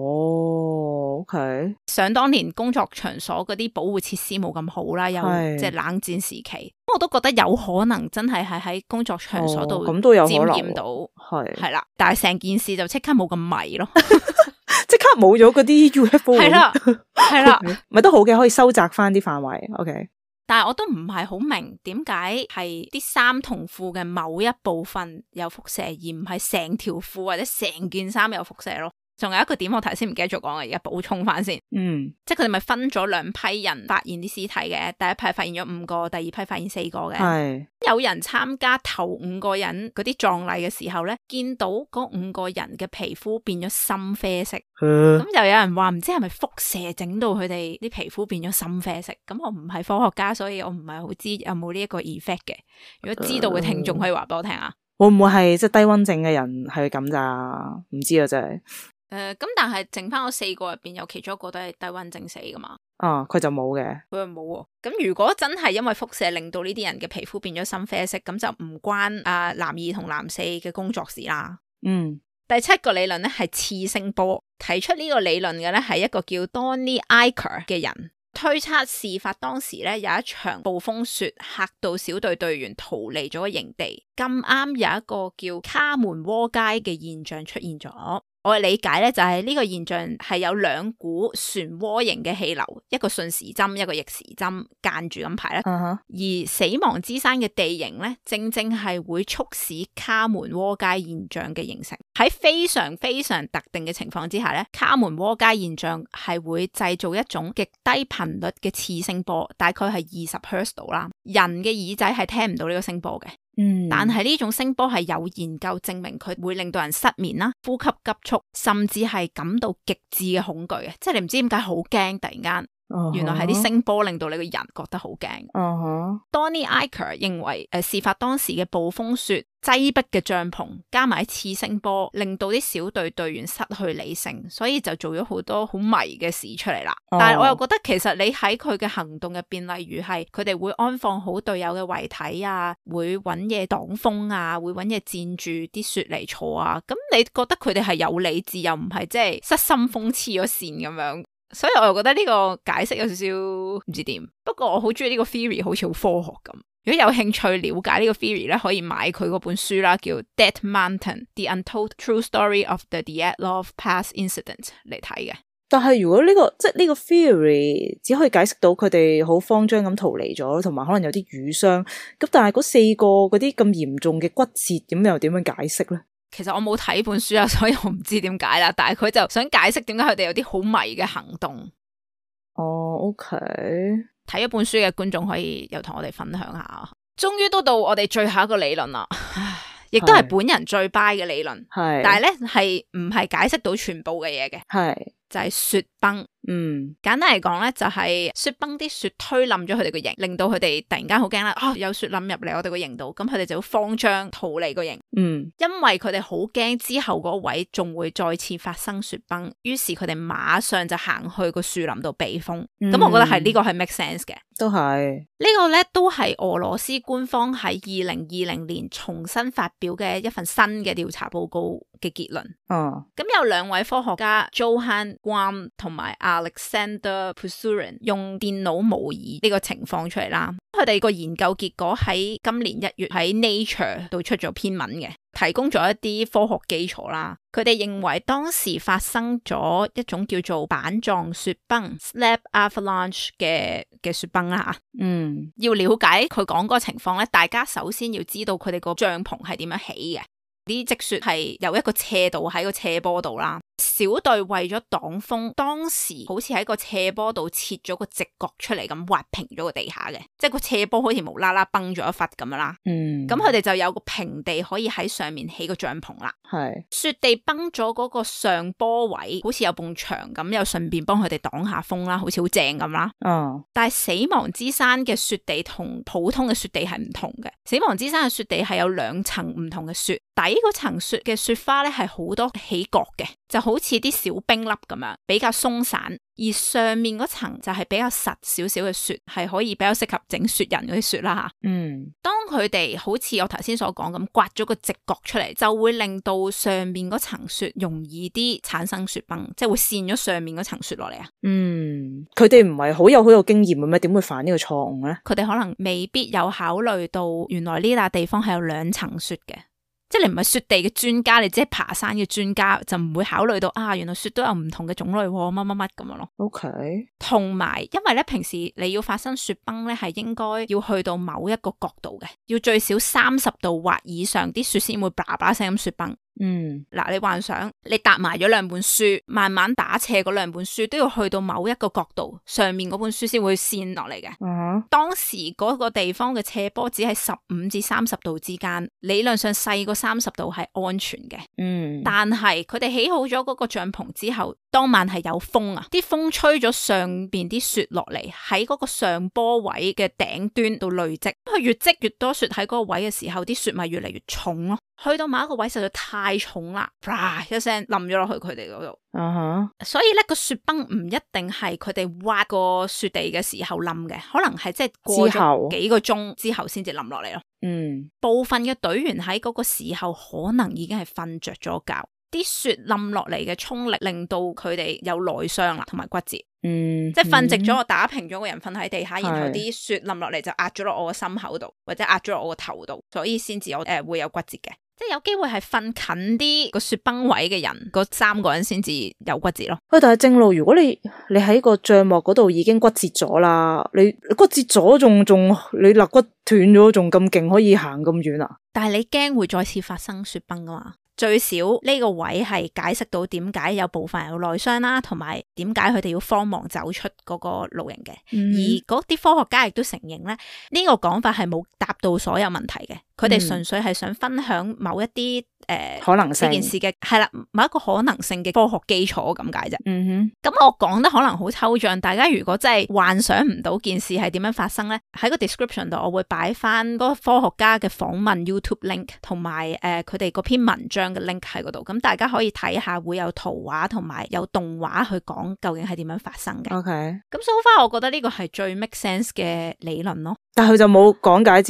OK。 想當年工作場所嗰啲保護設施冇咁好啦，又即係冷戰時期，我都覺得有可能真係喺工作場所度咁都有沾染到，係啦。但係成件事就即刻冇咁迷咯， 即刻冇咗嗰啲 UFO。係啦， 咪都好嘅，可以收窄翻啲範圍。OK。 但係我都唔係好明點解係啲衫同褲嘅某一部分有輻射，而唔係成條褲或者成件衫有輻射咯。仲有一個點我頭先唔記得咗講嘅，而家補充翻先。即係佢哋咪分咗2批人發現啲屍體嘅，第一批發現咗5個，第二批發現4個嘅。有人參加頭5個人嗰啲葬禮嘅時候咧，見到嗰5個人嘅皮膚變咗深啡色。咁又有人話唔知係咪輻射整到佢哋啲皮膚變咗深啡色。咁我唔係科學家，所以我唔係好知有冇呢一個 effect 嘅。如果知道嘅聽眾可以話俾我聽啊。 會唔會係即係低溫症嘅人係咁咋？唔知啊，真係。 咁但係剩翻嗰4個入邊有其中一個都係低溫症死噶嘛？ 佢就冇嘅，佢就冇喎。咁如果真係因為輻射令到呢啲人嘅皮膚變咗深啡色，咁就唔關男2同男4嘅工作事啦。第7個理論咧係次聲波，提出呢個理論嘅咧係一個叫 Donny Eichar 嘅人，推測事發當時咧有一場暴風雪嚇到小隊隊員逃離咗個營地，咁啱有一個叫卡門窩街嘅現象出現咗。我嘅理解咧就係呢個現象係有2股漩渦型嘅氣流，一個順時針，一個逆時針間住咁排咧。而死亡之山嘅地形咧，正正係會促使卡門窩街現象嘅形成。喺非常非常特定嘅情況之下咧，卡門窩街現象係會製造一種極低頻率嘅次聲波，大概係20 Hz 度啦。人嘅耳仔係聽唔到呢個聲波嘅。但係呢種聲波係有研究證明佢會令到人失眠啦、呼吸急促，甚至係感到極致嘅恐懼嘅，即係你唔知點解好驚，突然間原來係啲聲波令到你個人覺得好驚。Donny Eichar 認為事發當時嘅暴風雪、擠迫嘅帳篷加埋次聲波，令到啲小隊隊員失去理性，所以就做咗好多好迷嘅事出嚟啦。但係我又覺得其實你喺佢嘅行動入邊，例如係佢哋會安放好隊友嘅遺體啊，會揾嘢擋風啊，會揾嘢墊住啲雪嚟坐啊，咁你覺得佢哋係有理智又唔係即係失心瘋黐咗線咁樣？ 所以我又覺得呢個解釋有少少唔知點。不過我好中意呢個 theory， 好似好科學咁。如果有興趣了解呢個 theory 咧，可以買佢嗰本書啦，叫 Dead Mountain: The Untold True Story of the Dyatlov Pass Incident 嚟睇嘅。 但係如果即係呢個 theory 只可以解釋到佢哋好慌張咁逃離咗，同埋可能有啲瘀傷，咁但係嗰4個嗰啲咁嚴重嘅骨折，咁又點樣解釋咧？ 其實我冇睇本書啊，所以我唔知點解啦。但係佢就想解釋點解佢哋有啲好迷嘅行動。 哦，OK。 睇一本書嘅觀眾可以又同我哋分享下。終於都到我哋最後一個理論啦，亦都係本人最 buy 嘅理論。係，但係咧係唔係解釋到全部嘅嘢嘅。係。就係雪崩。簡單嚟講咧，就係雪崩，啲雪推冧咗佢哋個營，令到佢哋突然間好驚啦。有雪冧入嚟我哋個營度，咁佢哋就慌張逃離個營。因為佢哋好驚之後嗰位仲會再次發生雪崩，於是佢哋馬上就行去個樹林度避風。咁我覺得係呢個係 make sense 嘅。都係呢個咧，都係俄羅斯官方喺2020年重新發表嘅一份新嘅調查報告嘅結論。咁有2位科學家 Johan Guam 同埋Alexander Pusurin 用電腦模擬呢個情況出嚟啦。佢哋個研究結果喺今年1月喺 Nature 度出咗篇文嘅，提供咗一啲科學基礎啦。佢哋認為當時發生咗一種叫做板狀雪崩 （slab avalanche） 嘅雪崩啦。要了解佢講嗰個情況咧，大家首先要知道佢哋個帳篷係點樣起嘅。啲積雪係有一個斜度喺個斜坡度啦。小隊為咗擋風，當時好似喺個斜坡度切咗個直角出嚟，咁挖平咗個地下嘅，即係個斜坡好似無啦啦崩咗一忽咁樣啦。咁佢哋就有個平地可以喺上面起個帳篷啦。係雪地崩咗嗰個上坡位，好似有埲牆咁，又順便幫佢哋擋下風啦，好似好正咁啦。但係死亡之山嘅雪地同普通嘅雪地係唔同嘅。死亡之山嘅雪地係有2層唔同嘅雪，底嗰層雪嘅雪花咧係好多起角嘅，就好似啲小冰粒咁樣，比較鬆散。而上面嗰層就係比較實少少嘅雪，係可以比較適合整雪人嗰啲雪啦吓。當佢哋好似我頭先所講咁刮咗個直角出嚟，就會令到上面嗰層雪容易啲產生雪崩，即係會跣咗上面嗰層雪落嚟啊。佢哋唔係好有經驗嘅咩？點會犯呢個錯誤咧？佢哋可能未必有考慮到原來呢笪地方係有2層雪嘅。即係你唔係雪地嘅專家，你只係爬山嘅專家，就唔會考慮到原來雪都有唔同嘅種類，乜乜乜咁樣咯。OK。同埋，因為咧平時你要發生雪崩咧，係應該要去到某一個角度嘅，要最少30度或以上，啲雪先會叭叭聲咁雪崩。嗱，你幻想你搭埋咗2本書，慢慢打斜嗰2本書都要去到某一個角度，上面嗰本書先會跣落嚟嘅。當時嗰個地方嘅斜坡只係15至30度之間，理論上細過30度係安全嘅。但係佢哋起好咗嗰個帳篷之後，當晚係有風啊，啲風吹咗上邊啲雪落嚟，喺嗰個上坡位嘅頂端度累積，佢越積越多雪喺嗰個位嘅時候，啲雪咪越嚟越重咯。去到某一個位實在太重啦，啪一聲冧咗落去佢哋嗰度。所以咧個雪崩唔一定係佢哋挖個雪地嘅時候冧嘅，可能係即係過咗幾個鐘之後先至冧落嚟咯。部分嘅隊員喺嗰個時候可能已經係瞓着咗覺，啲雪冧落嚟嘅衝力令到佢哋有內傷啦，同埋骨折。即係瞓直咗，我打平咗個人瞓喺地下，然後啲雪冧落嚟就壓咗落我個心口度，或者壓咗落我個頭度，所以先至有會有骨折嘅。即係有機會係瞓近啲個雪崩位嘅人，嗰3個人先至有骨折咯。但係正路，如果你喺個帳幕嗰度已經骨折咗啦，你骨折咗仲你肋骨斷咗，仲咁勁可以行咁遠啊？但係你驚會再次發生雪崩噶嘛？最少呢個位係解釋到點解有部分人有內傷啦，同埋點解佢哋要慌忙走出嗰個露營嘅。而嗰啲科學家亦都承認咧，呢個講法係冇答到所有問題嘅。佢哋純粹係想分享某一啲可能性呢件事嘅係啦，某一個可能性嘅科學基礎咁解啫。咁我講得可能好抽象，大家如果真係幻想唔到件事係點樣發生咧，喺個 description 度我會擺翻嗰個科學家嘅訪問 YouTube link 同埋佢哋嗰篇文章嘅 link 喺嗰度，咁大家可以睇下，會有圖畫同埋有動畫去講究竟係點樣發生嘅。OK，咁so far我覺得呢個係最 make sense 嘅理論咯。但係佢就冇講解之後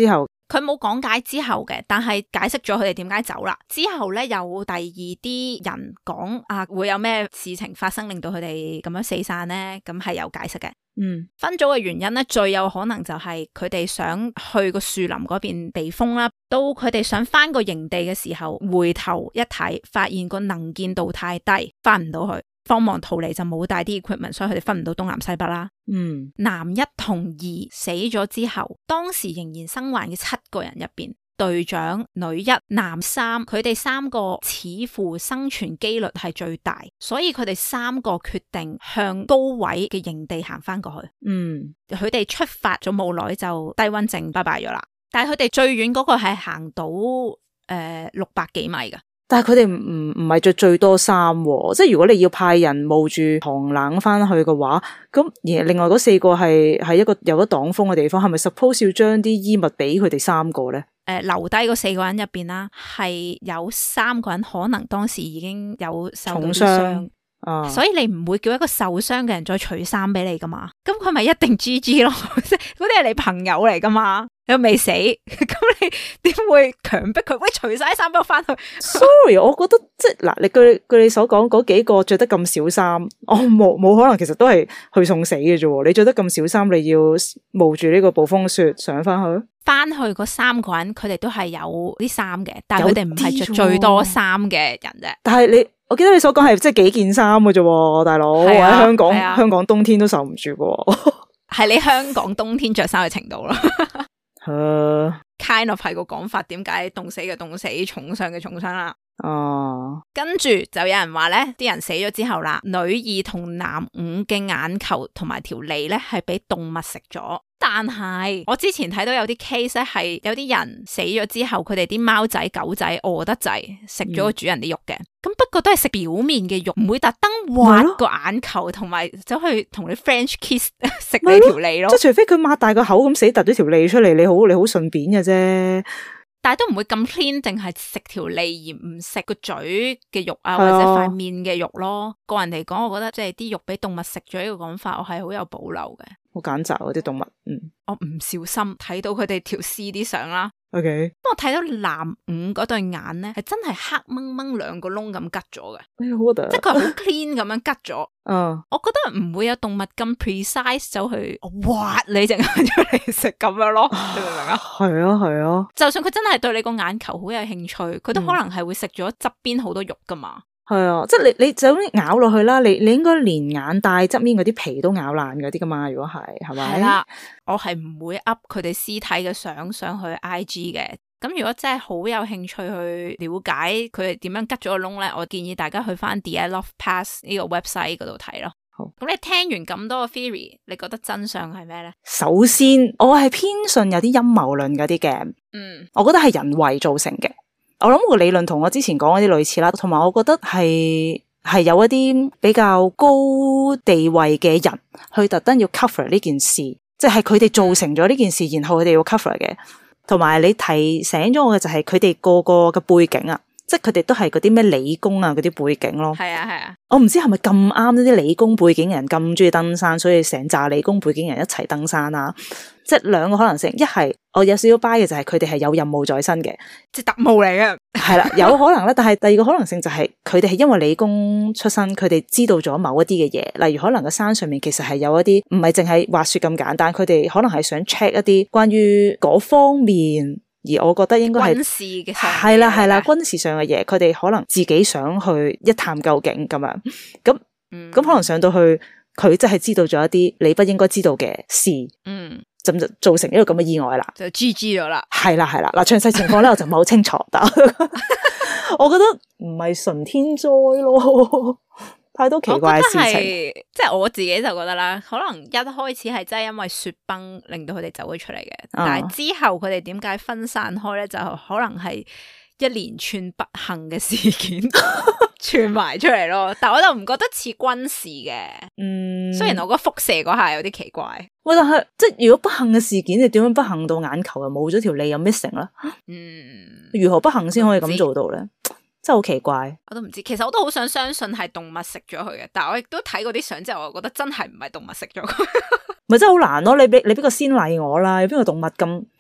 佢冇講解之後嘅，但係解釋咗佢哋點解走啦。之後咧有第二啲人講啊，會有咩事情發生令到佢哋咁樣四散咧？咁係有解釋嘅。分組嘅原因咧，最有可能就係佢哋想去個樹林嗰邊避風啦。到佢哋想翻個營地嘅時候，回頭一睇，發現個能見度太低，翻唔到去。慌忙逃離就冇帶啲 equipment， 所以佢哋分唔到東南西北啦。男一同二死咗之後，當時仍然生還嘅7個人入邊，隊長、女一、男3，佢哋3個似乎生存機率係最大，所以佢哋3個決定向高位嘅營地行翻過去。佢哋出發咗冇耐就低溫症拜拜咗啦。但係佢哋最遠嗰個係行到600幾米噶。 但係佢哋唔係最多衫，即係如果你要派人冒住寒冷翻去嘅話，咁而另外嗰4個係一個有咗擋風嘅地方，係咪 suppose 要將啲衣物俾佢哋3個咧？ 留低嗰4個人入邊啦，係有3個人可能當時已經有受到啲傷，所以你唔會叫一個受傷嘅人再除衫俾你噶嘛？咁佢咪一定 GG 咯？即係嗰啲係你朋友嚟噶嘛？你又未死，咁你點會強迫佢？喂，除晒衫俾我翻去。 Sorry， 我覺得即係嗱，你據你所講嗰幾個着得咁少衫，我冇可能，其實都係去送死嘅啫。你着得咁少衫，你要冒住呢個暴風雪上翻去？ 翻去嗰3個人，佢哋都係有啲衫嘅，但係佢哋唔係着最多衫嘅人啫。 但係我記得你所講係即係幾件衫嘅啫，大佬。我喺香港，香港冬天都受唔住嘅。 係你香港冬天着衫嘅程度咯。kind of 係個講法，點解凍死嘅凍死，重傷嘅重傷啦。跟住就有人話咧，啲人死咗之後啦，女2同男5嘅眼球同埋條脷咧係俾動物食咗。但係我之前睇到有啲 case 咧，係有啲人死咗之後，佢哋啲貓仔狗仔餓得滯，食咗個主人啲肉嘅。咁不過都係食表面嘅肉，唔會特登挖個眼球同埋走去同你 French kiss 食你條脷咯。 即係除非佢擘大個口咁死突咗條脷出嚟，你好順便嘅啫。 但係都唔會咁 clean，淨係食條脷而唔食個嘴嘅肉啊，或者塊面嘅肉咯。個人嚟講，我覺得即係啲肉俾動物食咗呢個講法，我係好有保留嘅。 好揀擇嗰啲動物， 我唔小心睇到佢哋條屍啲相啦。 OK， 我睇到男5嗰對眼咧，係真係黑掹掹2個窿咁吉咗嘅。即係佢好 clean 咁樣吉咗。我覺得唔會有動物咁 precise 走去挖你隻眼出嚟食咁樣咯。你明唔明啊？ 係啊。就算佢真係對你個眼球好有興趣，佢都可能係會食咗側邊好多肉噶嘛。 係啊，即係你就咁咬落去啦，你應該連眼帶側面嗰啲皮都咬爛嗰啲噶嘛，如果係咪？係啦，我係唔會 up 佢哋屍體嘅相上去 IG 嘅。咁如果真係好有興趣去了解佢哋點樣吉咗個窿咧，我建議大家去翻 The I Love Past 呢個 website 嗰度睇咯。好，咁你聽完咁多個 theory， 你覺得真相係咩咧？首先，我係偏信有啲陰謀論嗰啲嘅，我覺得係人為造成嘅。我諗個理論同我之前講嗰啲類似啦，同埋我覺得係有一啲比較高地位嘅人去特登要 cover 呢件事，即係佢哋造成咗呢件事，然後佢哋要 cover 嘅。同埋你提醒咗我嘅就係佢哋個個嘅背景啊，即係佢哋都係嗰啲咩理工啊嗰啲背景咯。係啊，我唔知係咪咁啱呢啲理工背景人咁中意登山，所以成紮理工背景人一齊登山啊。即係2個可能性，一係我有少少 buy 嘅就係佢哋係有任務在身嘅，即係特務嚟嘅。係啦，有可能啦。但係第2個可能性就係佢哋係因為理工出身，佢哋知道咗某一啲嘅嘢，例如可能個山上面其實係有一啲唔係淨係滑雪咁簡單，佢哋可能係想 check 一啲關於嗰方面，而我覺得應該係軍事嘅，係啦，軍事上嘅嘢，佢哋可能自己想去一探究竟咁樣。咁可能上到去，佢真係知道咗一啲你不應該知道嘅事。就造成一個咁嘅意外啦，就 GG 咗啦。係啦，嗱，詳細情況咧我就唔係好清楚，但我覺得唔係純天災咯，太多奇怪嘅事情。即係我自己就覺得啦，可能一開始係真係因為雪崩令到佢哋走咗出嚟嘅，但係之後佢哋點解分散開咧，就可能係一連串不幸嘅事件串埋出嚟咯。但係我就唔覺得似軍事嘅，雖然我覺得輻射嗰下有啲奇怪。喂，但係即係如果不幸嘅事件，你點樣不幸到眼球又冇咗條脷又 missing 啦？如何不幸先可以咁做到咧？真係好奇怪。我都唔知，其實我都好想相信係動物食咗佢嘅，但係我亦都睇過啲相之後，我覺得真係唔係動物食咗佢。咪真係好難咯！你俾個先例我啦，有邊個動物咁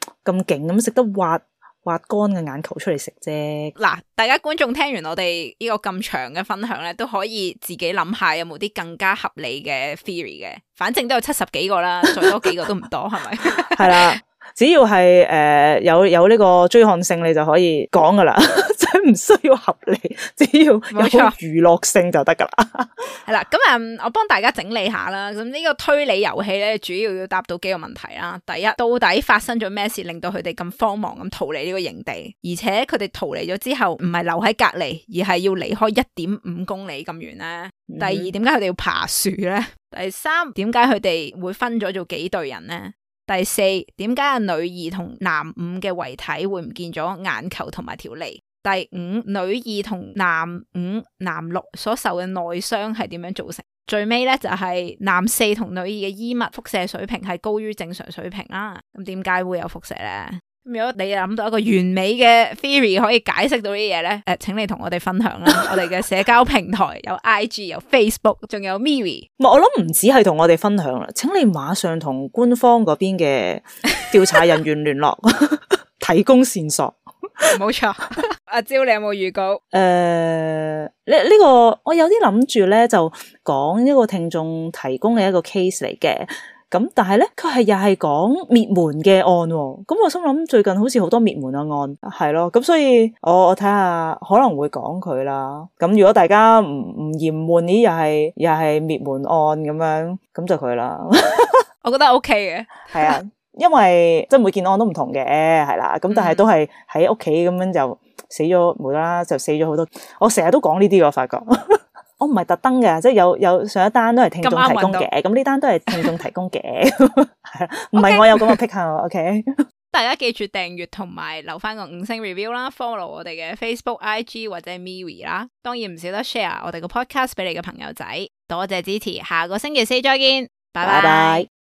咁勁咁識得挖乾嘅眼球出嚟食啫。 嗱，大家觀眾聽完我哋呢個咁長嘅分享咧，都可以自己諗下有冇啲更加合理嘅 theory 嘅，反正都有70幾個啦，再多幾個都唔多，係咪？係啦，只要係有呢個追看性，你就可以講噶啦，即係唔需要合理，只要有娛樂性就得噶啦。 係啦，咁我幫大家整理下啦。咁呢個推理遊戲咧，主要答到幾個問題啦。第一，到底發生咗咩事令到佢哋咁慌忙咁逃離呢個營地？而且佢哋逃離咗之後，唔係留喺隔離，而係要離開1.5公里咁遠咧。第二，點解佢哋要爬樹咧？第三，點解佢哋會分咗做幾隊人咧？第四，點解阿女二同男五嘅遺體會唔見咗眼球同埋條脷？第五，女二同男五、男六所受嘅內傷係點樣造成？最尾咧就係男四同女二嘅衣物輻射水平係高於正常水平啦。咁點解會有輻射咧？如果你諗到一個完美嘅 theory 可以解釋到呢啲嘢咧，請你同我哋分享啦。我哋嘅社交平台有 IG 有 Facebook 仲有 MeWe。 我諗唔止係同我哋分享啦，請你馬上同官方嗰邊嘅調查人員聯絡，提供線索。 冇錯。阿蕉，你有冇預告？ 呢個我有啲諗住咧，就講呢個聽眾提供嘅一個 case 嚟嘅。咁但係咧，佢又係講滅門嘅案喎。咁我心諗最近好似好多滅門嘅案，係咯。咁所以我睇下可能會講佢啦。咁如果大家唔嫌悶呢，又係滅門案咁樣，咁就佢啦。 我覺得 OK 嘅， 係啊，因為即係每件案都唔同嘅，係啦。咁但係都係喺屋企咁樣就死咗，無啦啦就死咗好多。我成日都講呢啲，我發覺。我唔係特登嘅，即係有上一單都係聽眾提供嘅，咁呢單都係聽眾提供嘅，係啦，唔係我有咁嘅癖好。OK， 大家記住訂閱同埋留翻個5星 review 啦 ，follow 我哋嘅 Facebook、IG 或者 MeWe 啦，當然唔少得 share 我哋個 podcast 俾你嘅朋友仔，多謝支持，下個星期四再見，拜拜。